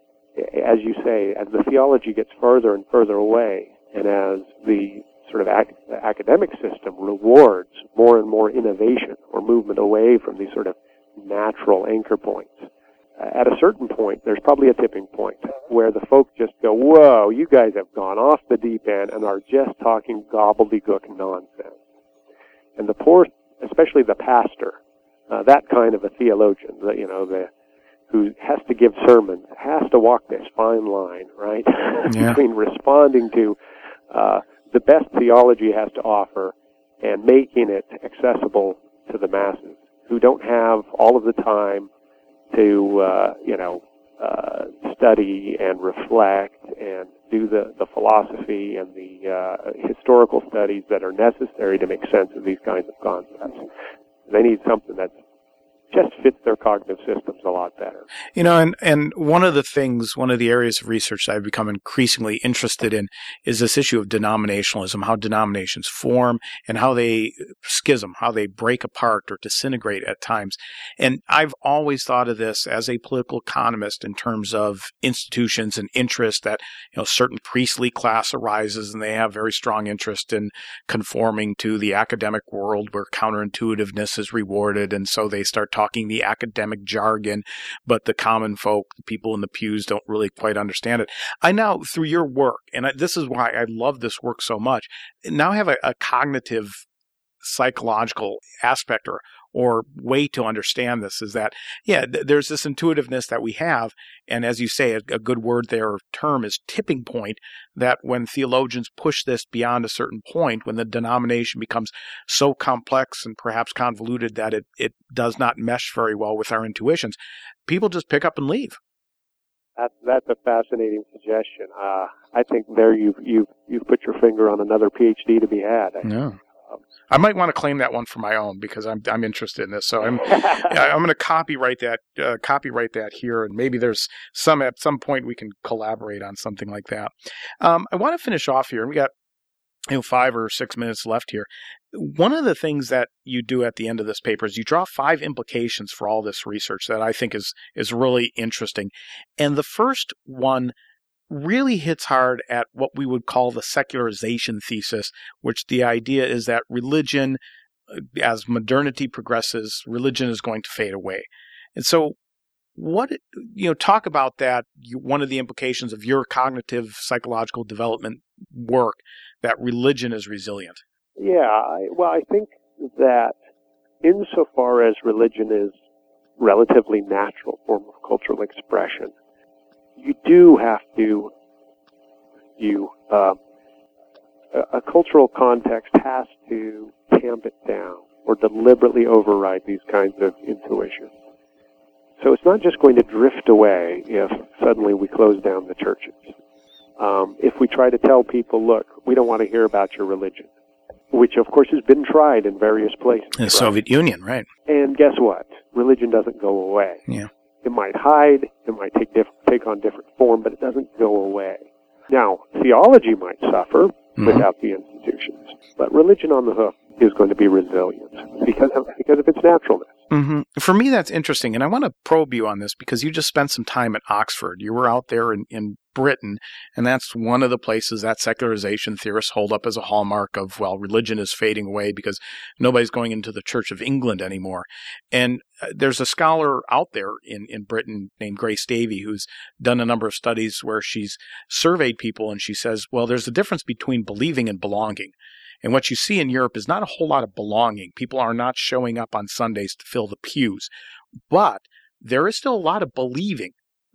as you say, as the theology gets further and further away, and as the sort of ac- academic system rewards more and more innovation or movement away from these sort of natural anchor points, uh, at a certain point, there's probably a tipping point where the folk just go, whoa, you guys have gone off the deep end and are just talking gobbledygook nonsense. And the poor, especially the pastor, uh, that kind of a theologian, the, you know, the who has to give sermons, has to walk this fine line, right, yeah. between responding to uh, the best theology has to offer and making it accessible to the masses who don't have all of the time to, uh, you know, uh, study and reflect and do the, the philosophy and the uh, historical studies that are necessary to make sense of these kinds of concepts. They need something that's just fits their cognitive systems a lot better. You know, and, and one of the things, one of the areas of research that I've become increasingly interested in is this issue of denominationalism, how denominations form and how they schism, how they break apart or disintegrate at times. And I've always thought of this as a political economist in terms of institutions and interest that, you know, certain priestly class arises and they have very strong interest in conforming to the academic world where counterintuitiveness is rewarded. And so they start talking the academic jargon, but the common folk, the people in the pews, don't really quite understand it. I now, through your work, and I, this is why I love this work so much, now have a, a cognitive psychological aspect or or way to understand this is that, yeah, th- there's this intuitiveness that we have, and as you say, a, a good word there, or term is tipping point, that when theologians push this beyond a certain point, when the denomination becomes so complex and perhaps convoluted that it, it does not mesh very well with our intuitions, people just pick up and leave. That, that's a fascinating suggestion. Uh, I think there you've, you've, you've put your finger on another PhD to be had. Yeah. I might want to claim that one for my own because I'm I'm interested in this. So I'm I'm going to copyright that uh, copyright that here, and maybe there's some at some point we can collaborate on something like that. Um, I want to finish off here. We got you know five or six minutes left here. One of the things that you do at the end of this paper is you draw five implications for all this research that I think is is really interesting, and the first one really hits hard at what we would call the secularization thesis, which the idea is that religion, as modernity progresses, religion is going to fade away. And so what, you know, talk about that, you, one of the implications of your cognitive psychological development work, that religion is resilient. Yeah, I, well, I think that insofar as religion is relatively natural form of cultural expression, you do have to, you, uh, a, a cultural context has to tamp it down or deliberately override these kinds of intuitions. So it's not just going to drift away if suddenly we close down the churches. Um, if we try to tell people, look, we don't want to hear about your religion, which of course has been tried in various places. The right? Soviet Union, right. And guess what? Religion doesn't go away. Yeah. It might hide, it might take diff- take on different form, but it doesn't go away. Now, theology might suffer mm-hmm. without the institutions, but religion on the hook is going to be resilient because of, because of its naturalness. Mm-hmm. For me, that's interesting, and I want to probe you on this because you just spent some time at Oxford. You were out there in, in Britain, and that's one of the places that secularization theorists hold up as a hallmark of, well, religion is fading away because nobody's going into the Church of England anymore. And uh, there's a scholar out there in, in Britain named Grace Davey who's done a number of studies where she's surveyed people, and she says, well, there's a difference between believing and belonging. And what you see in Europe is not a whole lot of belonging. People are not showing up on Sundays to fill the pews. But there is still a lot of believing.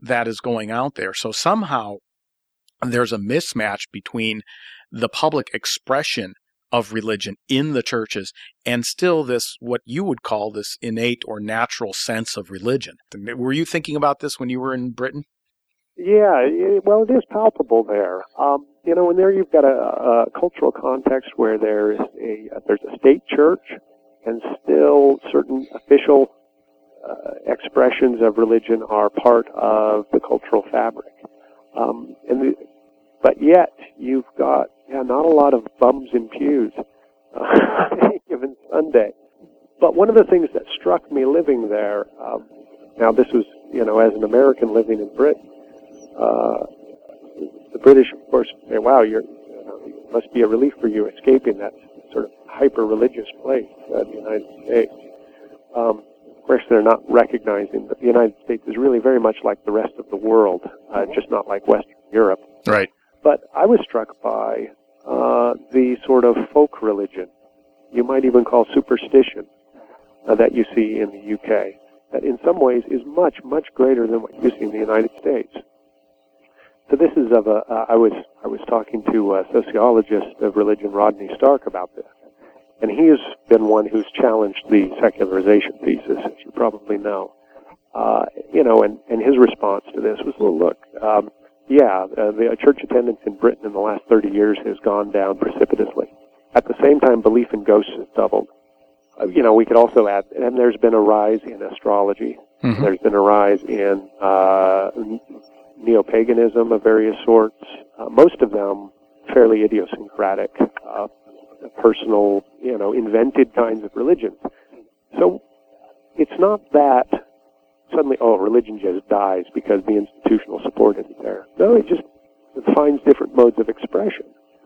that is going out there. So somehow there's a mismatch between the public expression of religion in the churches and still this, what you would call this innate or natural sense of religion. Were you thinking about this when you were in Britain? Yeah, it, well, it is palpable there. Um, you know, and there you've got a, a cultural context where there's a there's a state church, and still certain official uh, expressions of religion are part of the cultural fabric. Um, and the, but yet you've got yeah, not a lot of bums in pews uh, given Sunday. But one of the things that struck me living there, um, now this was you know as an American living in Britain. Uh, the British, of course, say, wow, you're, you know, it must be a relief for you escaping that sort of hyper-religious place, uh, the United States. Um, of course, they're not recognizing that the United States is really very much like the rest of the world, uh, just not like Western Europe. Right. But I was struck by uh, the sort of folk religion, you might even call superstition, uh, that you see in the U K, that in some ways is much, much greater than what you see in the United States. So this is of a, uh, I was, I was talking to a sociologist of religion, Rodney Stark, about this. And he has been one who's challenged the secularization thesis, as you probably know. Uh, you know, and, and his response to this was, well, look, um, yeah, uh, the church attendance in Britain in the last thirty years has gone down precipitously. At the same time, belief in ghosts has doubled. Uh, you know, we could also add, and there's been a rise in astrology. Mm-hmm. There's been a rise in uh, neo-paganism of various sorts, uh, most of them fairly idiosyncratic, uh, personal, you know, invented kinds of religions. So it's not that suddenly, oh, religion just dies because the institutional support isn't there. No, it just it finds different modes of expression.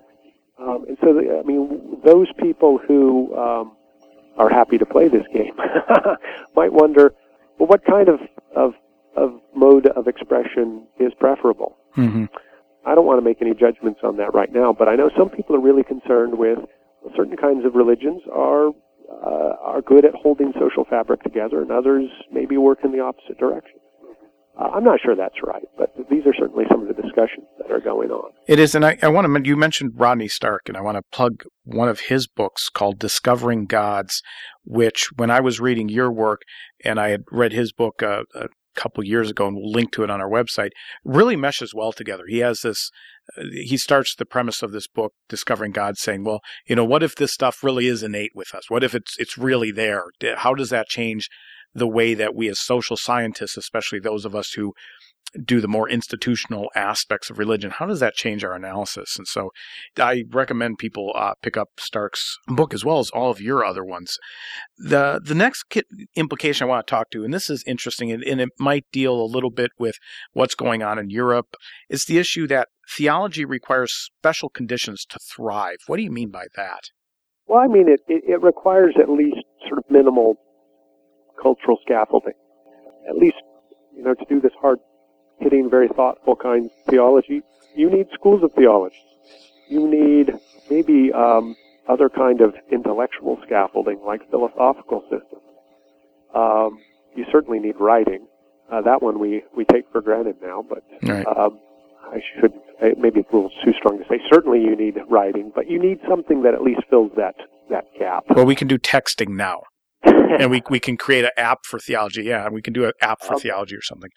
Um, and so, the, I mean, those people who um, are happy to play this game might wonder, well, what kind of, of of mode of expression is preferable. Mm-hmm. I don't want to make any judgments on that right now, but I know some people are really concerned with well, certain kinds of religions are uh, are good at holding social fabric together, and others maybe work in the opposite direction. Uh, I'm not sure that's right, but these are certainly some of the discussions that are going on. It is, and I, I want to, you mentioned Rodney Stark, and I want to plug one of his books called Discovering Gods, which when I was reading your work, and I had read his book uh, uh, couple years ago, and we'll link to it on our website, really meshes well together. He has this, uh, he starts the premise of this book, Discovering God, saying, well, you know, what if this stuff really is innate with us? What if it's it's really there? How does that change the way that we as social scientists, especially those of us who do the more institutional aspects of religion, how does that change our analysis? And so I recommend people uh, pick up Stark's book as well as all of your other ones. The the next implication I want to talk to, and this is interesting, and, and it might deal a little bit with what's going on in Europe, is the issue that theology requires special conditions to thrive. What do you mean by that? Well, I mean, it, it, it requires at least sort of minimal cultural scaffolding. At least, you know, to do this hard hitting, very thoughtful kinds of theology, you need schools of theology. You need maybe um, other kind of intellectual scaffolding, like philosophical systems. Um, you certainly need writing. Uh, that one we, we take for granted now, but right. um, I should maybe it's a little too strong to say. Certainly you need writing, but you need something that at least fills that that gap. Well, we can do texting now, and we we can create an app for theology. Yeah, we can do an app for um, theology or something.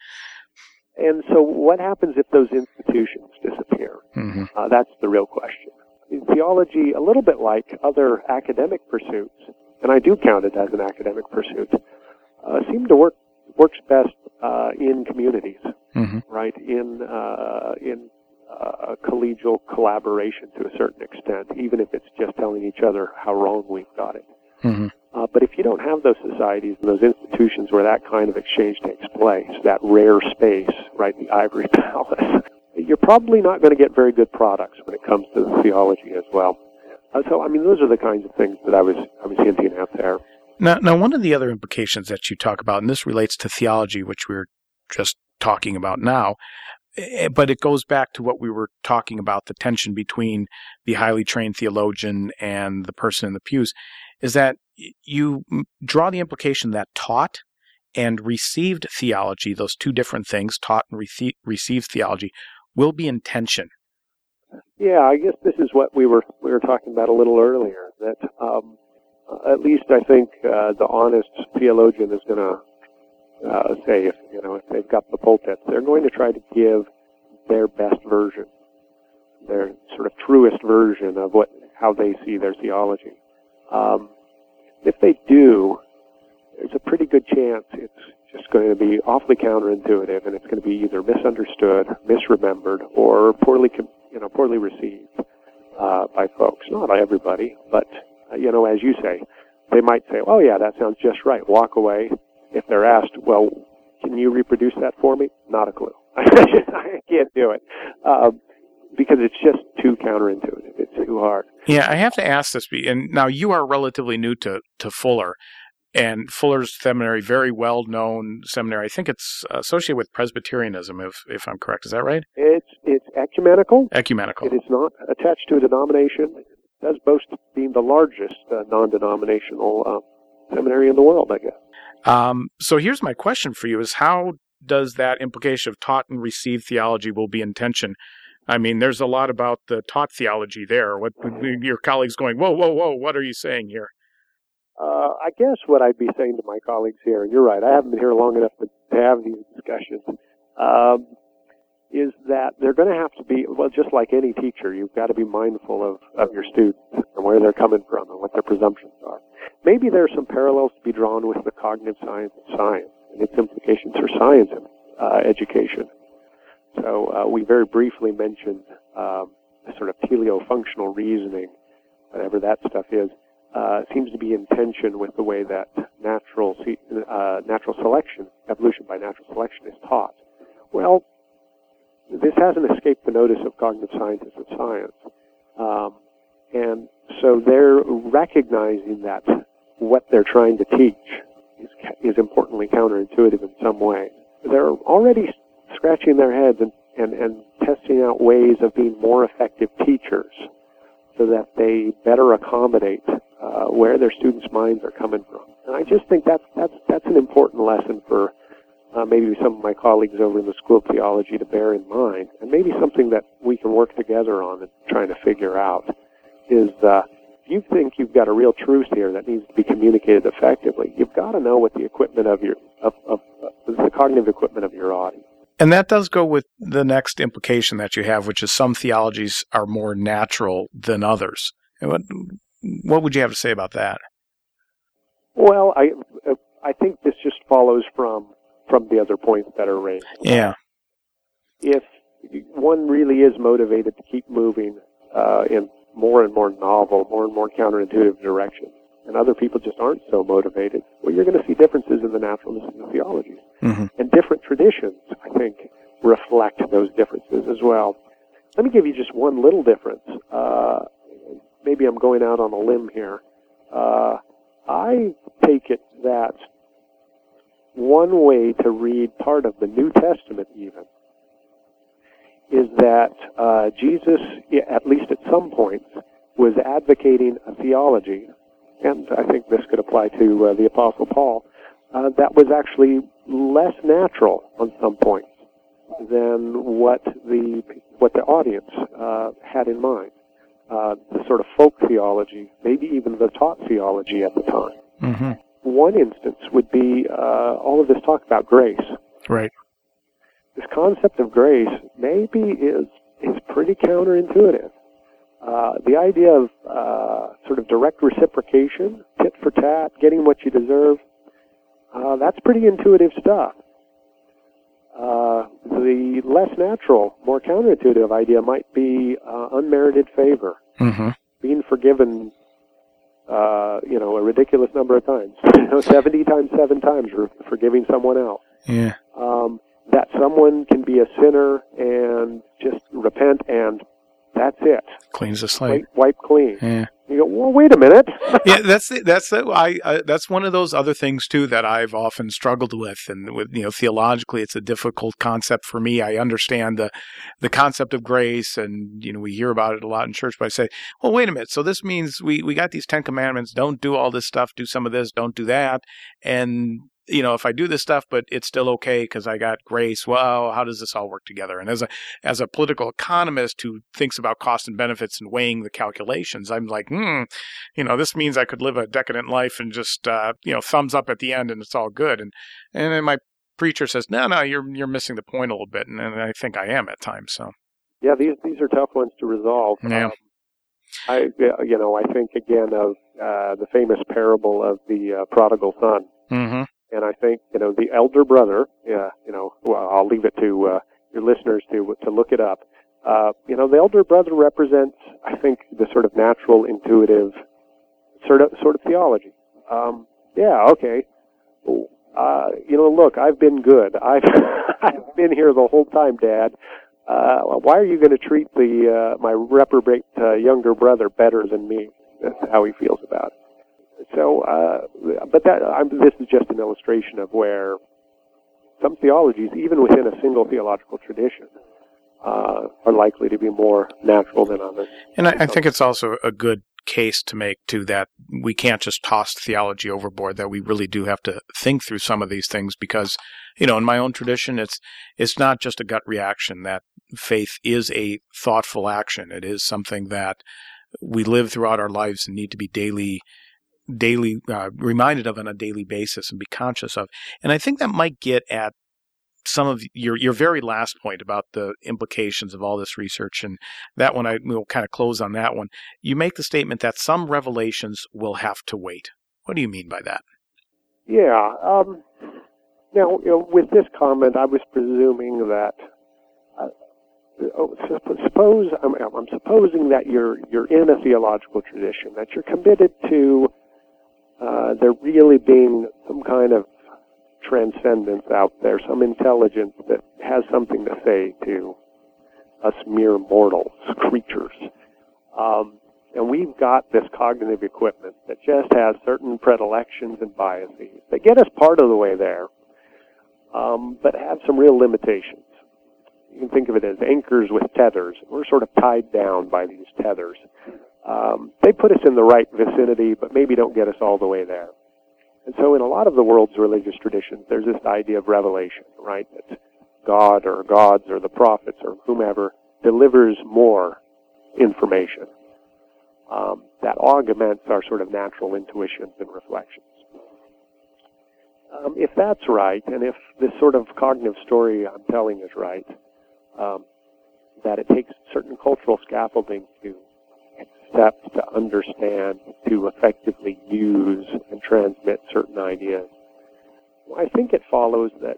And so what happens if those institutions disappear? Mm-hmm. Uh, that's the real question. In theology, a little bit like other academic pursuits, and I do count it as an academic pursuit, uh, seem to work works best uh, in communities, mm-hmm. right? In uh, in uh, collegial collaboration to a certain extent, even if it's just telling each other how wrong we've got it. Mm-hmm. Uh, but if you don't have those societies and those institutions where that kind of exchange takes place, that rare space, right, the ivory palace, you're probably not going to get very good products when it comes to the theology as well. Uh, so, I mean, those are the kinds of things that I was I was hinting at there. Now, now, one of the other implications that you talk about, and this relates to theology, which we we're just talking about now, but it goes back to what we were talking about, the tension between the highly trained theologian and the person in the pews, is that you draw the implication that taught and received theology, those two different things, taught and rece- received theology, will be in tension. Yeah, I guess this is what we were we were talking about a little earlier, that um, at least I think uh, the honest theologian is going to uh, say, if you know, if they've got the pulpit, they're going to try to give their best version, their sort of truest version of what how they see their theology. Um, if they do, there's a pretty good chance it's just going to be awfully counterintuitive, and it's going to be either misunderstood, misremembered, or poorly, you know, poorly received uh, by folks. Not by everybody, but uh, you know, as you say, they might say, "Oh yeah, that sounds just right." Walk away. If they're asked, "Well, can you reproduce that for me?" Not a clue. I can't do it um, because it's just too counterintuitive. It's too hard. Yeah, I have to ask this, and now you are relatively new to, to Fuller, and Fuller's seminary, very well-known seminary. I think it's associated with Presbyterianism, if if I'm correct. Is that right? It's it's ecumenical. Ecumenical. It is not attached to a denomination. It does boast of being the largest uh, non-denominational uh, seminary in the world, I guess. Um, so here's my question for you: is how does that implication of taught and received theology will be in tension? I mean, there's a lot about the taught theology there. What your colleagues going, whoa, whoa, whoa, what are you saying here? Uh, I guess what I'd be saying to my colleagues here, and you're right, I haven't been here long enough to, to have these discussions, um, is that they're going to have to be, well, just like any teacher, you've got to be mindful of, of your students and where they're coming from and what their presumptions are. Maybe there are some parallels to be drawn with the cognitive science of science and its implications for science uh, education. So uh, we very briefly mentioned um, sort of teleofunctional reasoning, whatever that stuff is, uh, seems to be in tension with the way that natural uh, natural selection, evolution by natural selection, is taught. Well, this hasn't escaped the notice of cognitive scientists of science, um, and so they're recognizing that what they're trying to teach is, is importantly counterintuitive in some way. They're already scratching their heads and, and, and testing out ways of being more effective teachers so that they better accommodate uh, where their students' minds are coming from. And I just think that's, that's, that's an important lesson for uh, maybe some of my colleagues over in the School of Theology to bear in mind, and maybe something that we can work together on and trying to figure out is uh, if you think you've got a real truth here that needs to be communicated effectively, you've got to know what the equipment of your, of, of uh, the cognitive equipment of your audience. And that does go with the next implication that you have, which is some theologies are more natural than others. And what, what would you have to say about that? Well, I I think this just follows from from the other points that are raised. Yeah. If one really is motivated to keep moving uh, in more and more novel, more and more counterintuitive directions, and other people just aren't so motivated, well, you're going to see differences in the naturalness of the theologies. Mm-hmm. And different traditions, I think, reflect those differences as well. Let me give you just one little difference. Uh, maybe I'm going out on a limb here. Uh, I take it that one way to read part of the New Testament even is that uh, Jesus, at least at some points, was advocating a theology, and I think this could apply to uh, the Apostle Paul, uh, that was actually less natural on some points than what the what the audience uh, had in mind. Uh, the sort of folk theology, maybe even the taught theology at the time. Mm-hmm. One instance would be uh, all of this talk about grace. Right. This concept of grace maybe is is pretty counterintuitive. Uh, the idea of uh, sort of direct reciprocation, tit for tat, getting what you deserve, uh, that's pretty intuitive stuff. Uh, the less natural, more counterintuitive idea might be uh, unmerited favor, mm-hmm. being forgiven, uh, you know, a ridiculous number of times, you know, seventy times, seven times for forgiving someone else. Yeah. Um, that someone can be a sinner and just repent and that's it. Cleans the slate. Wipe, wipe clean. Yeah. You go, well, wait a minute. yeah, that's the, that's the, I, I that's one of those other things too that I've often struggled with, and with you know theologically, it's a difficult concept for me. I understand the the concept of grace, and you know we hear about it a lot in church. But I say, well, wait a minute. So this means we we got these Ten Commandments. Don't do all this stuff. Do some of this. Don't do that. And you know, if I do this stuff, but it's still okay because I got grace, well, how does this all work together? And as a as a political economist who thinks about cost and benefits and weighing the calculations, I'm like, hmm, you know, this means I could live a decadent life and just, uh, you know, thumbs up at the end and it's all good. And and then my preacher says, no, no, you're you're missing the point a little bit. And, and I think I am at times. So yeah, these these are tough ones to resolve. Yeah. Um, I you know I think again of uh, the famous parable of the uh, prodigal son. Mm-hmm. And I think, you know, the elder brother, yeah, you know, well, I'll leave it to uh, your listeners to to look it up. Uh, you know, the elder brother represents, I think, the sort of natural, intuitive sort of sort of theology. Um, yeah, okay. Uh, you know, look, I've been good. I've I've been here the whole time, Dad. Uh, why are you going to treat the uh, my reprobate uh, younger brother better than me? That's how he feels about it. So, uh, but that I'm, this is just an illustration of where some theologies, even within a single theological tradition, uh, are likely to be more natural than others. And I, I think it's also a good case to make, too, that we can't just toss theology overboard, that we really do have to think through some of these things because, you know, in my own tradition, it's it's not just a gut reaction, that faith is a thoughtful action. It is something that we live throughout our lives and need to be daily daily uh, reminded of on a daily basis and be conscious of. And I think that might get at some of your your very last point about the implications of all this research. And that one, I will kind of close on that one. You make the statement that some revelations will have to wait. What do you mean by that? Yeah. Um, now, you know, with this comment, I was presuming that uh, oh, suppose I'm, I'm supposing that you're you're in a theological tradition, that you're committed to Uh, there really being some kind of transcendence out there, some intelligence that has something to say to us mere mortals, creatures. Um, and we've got this cognitive equipment that just has certain predilections and biases that get us part of the way there, um, but have some real limitations. You can think of it as anchors with tethers. We're sort of tied down by these tethers. Um, they put us in the right vicinity, but maybe don't get us all the way there. And so in a lot of the world's religious traditions, there's this idea of revelation, right? That God or gods or the prophets or whomever delivers more information um, that augments our sort of natural intuitions and reflections. Um, if that's right, and if this sort of cognitive story I'm telling is right, um, that it takes certain cultural scaffolding to accept, to understand, to effectively use and transmit certain ideas, well, I think it follows that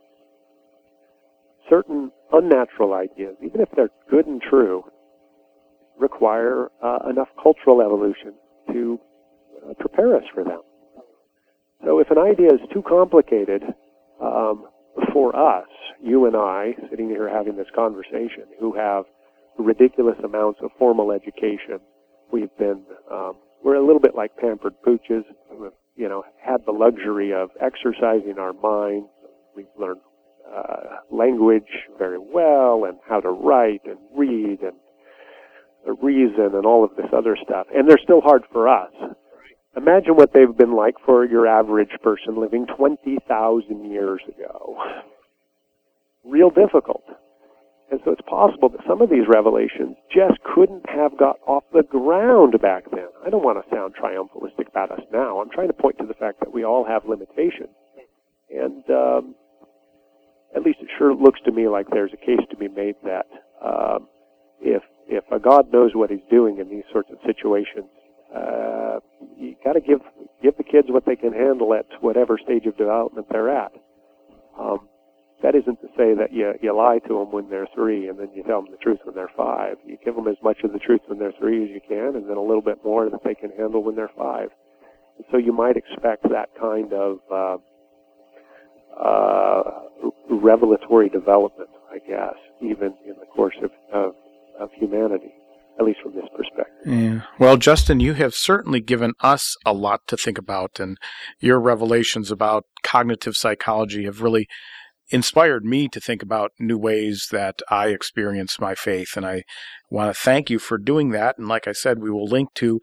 certain unnatural ideas, even if they're good and true, require uh, enough cultural evolution to uh, prepare us for them. So if an idea is too complicated um, for us, you and I, sitting here having this conversation, who have ridiculous amounts of formal education, we've been, um, we're a little bit like pampered pooches. We've, you know, had the luxury of exercising our minds. We've learned uh, language very well and how to write and read and reason and all of this other stuff. And they're still hard for us. Imagine what they've been like for your average person living twenty thousand years ago. Real difficult. And so it's possible that some of these revelations just couldn't have got off the ground back then. I don't want to sound triumphalistic about us now. I'm trying to point to the fact that we all have limitations. And um, at least it sure looks to me like there's a case to be made that um, if if a God knows what he's doing in these sorts of situations, uh, you got to give give the kids what they can handle at whatever stage of development they're at. Um, That isn't to say that you, you lie to them when they're three and then you tell them the truth when they're five. You give them as much of the truth when they're three as you can, and then a little bit more that they can handle when they're five. And so you might expect that kind of uh, uh, revelatory development, I guess, even in the course of, of, of humanity, at least from this perspective. Yeah. Well, Justin, you have certainly given us a lot to think about, and your revelations about cognitive psychology have really inspired me to think about new ways that I experience my faith. And I want to thank you for doing that. And like I said, we will link to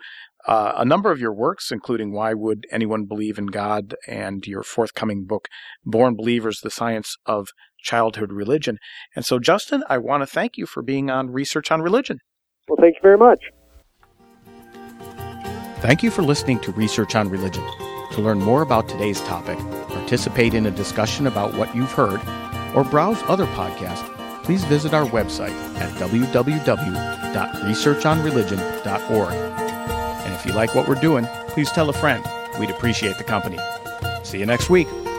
uh, a number of your works, including Why Would Anyone Believe in God and your forthcoming book, Born Believers, The Science of Childhood Religion. And so, Justin, I want to thank you for being on Research on Religion. Well, thank you very much. Thank you for listening to Research on Religion. To learn more about today's topic, participate in a discussion about what you've heard, or browse other podcasts, please visit our website at w w w dot research on religion dot org. And if you like what we're doing, please tell a friend. We'd appreciate the company. See you next week.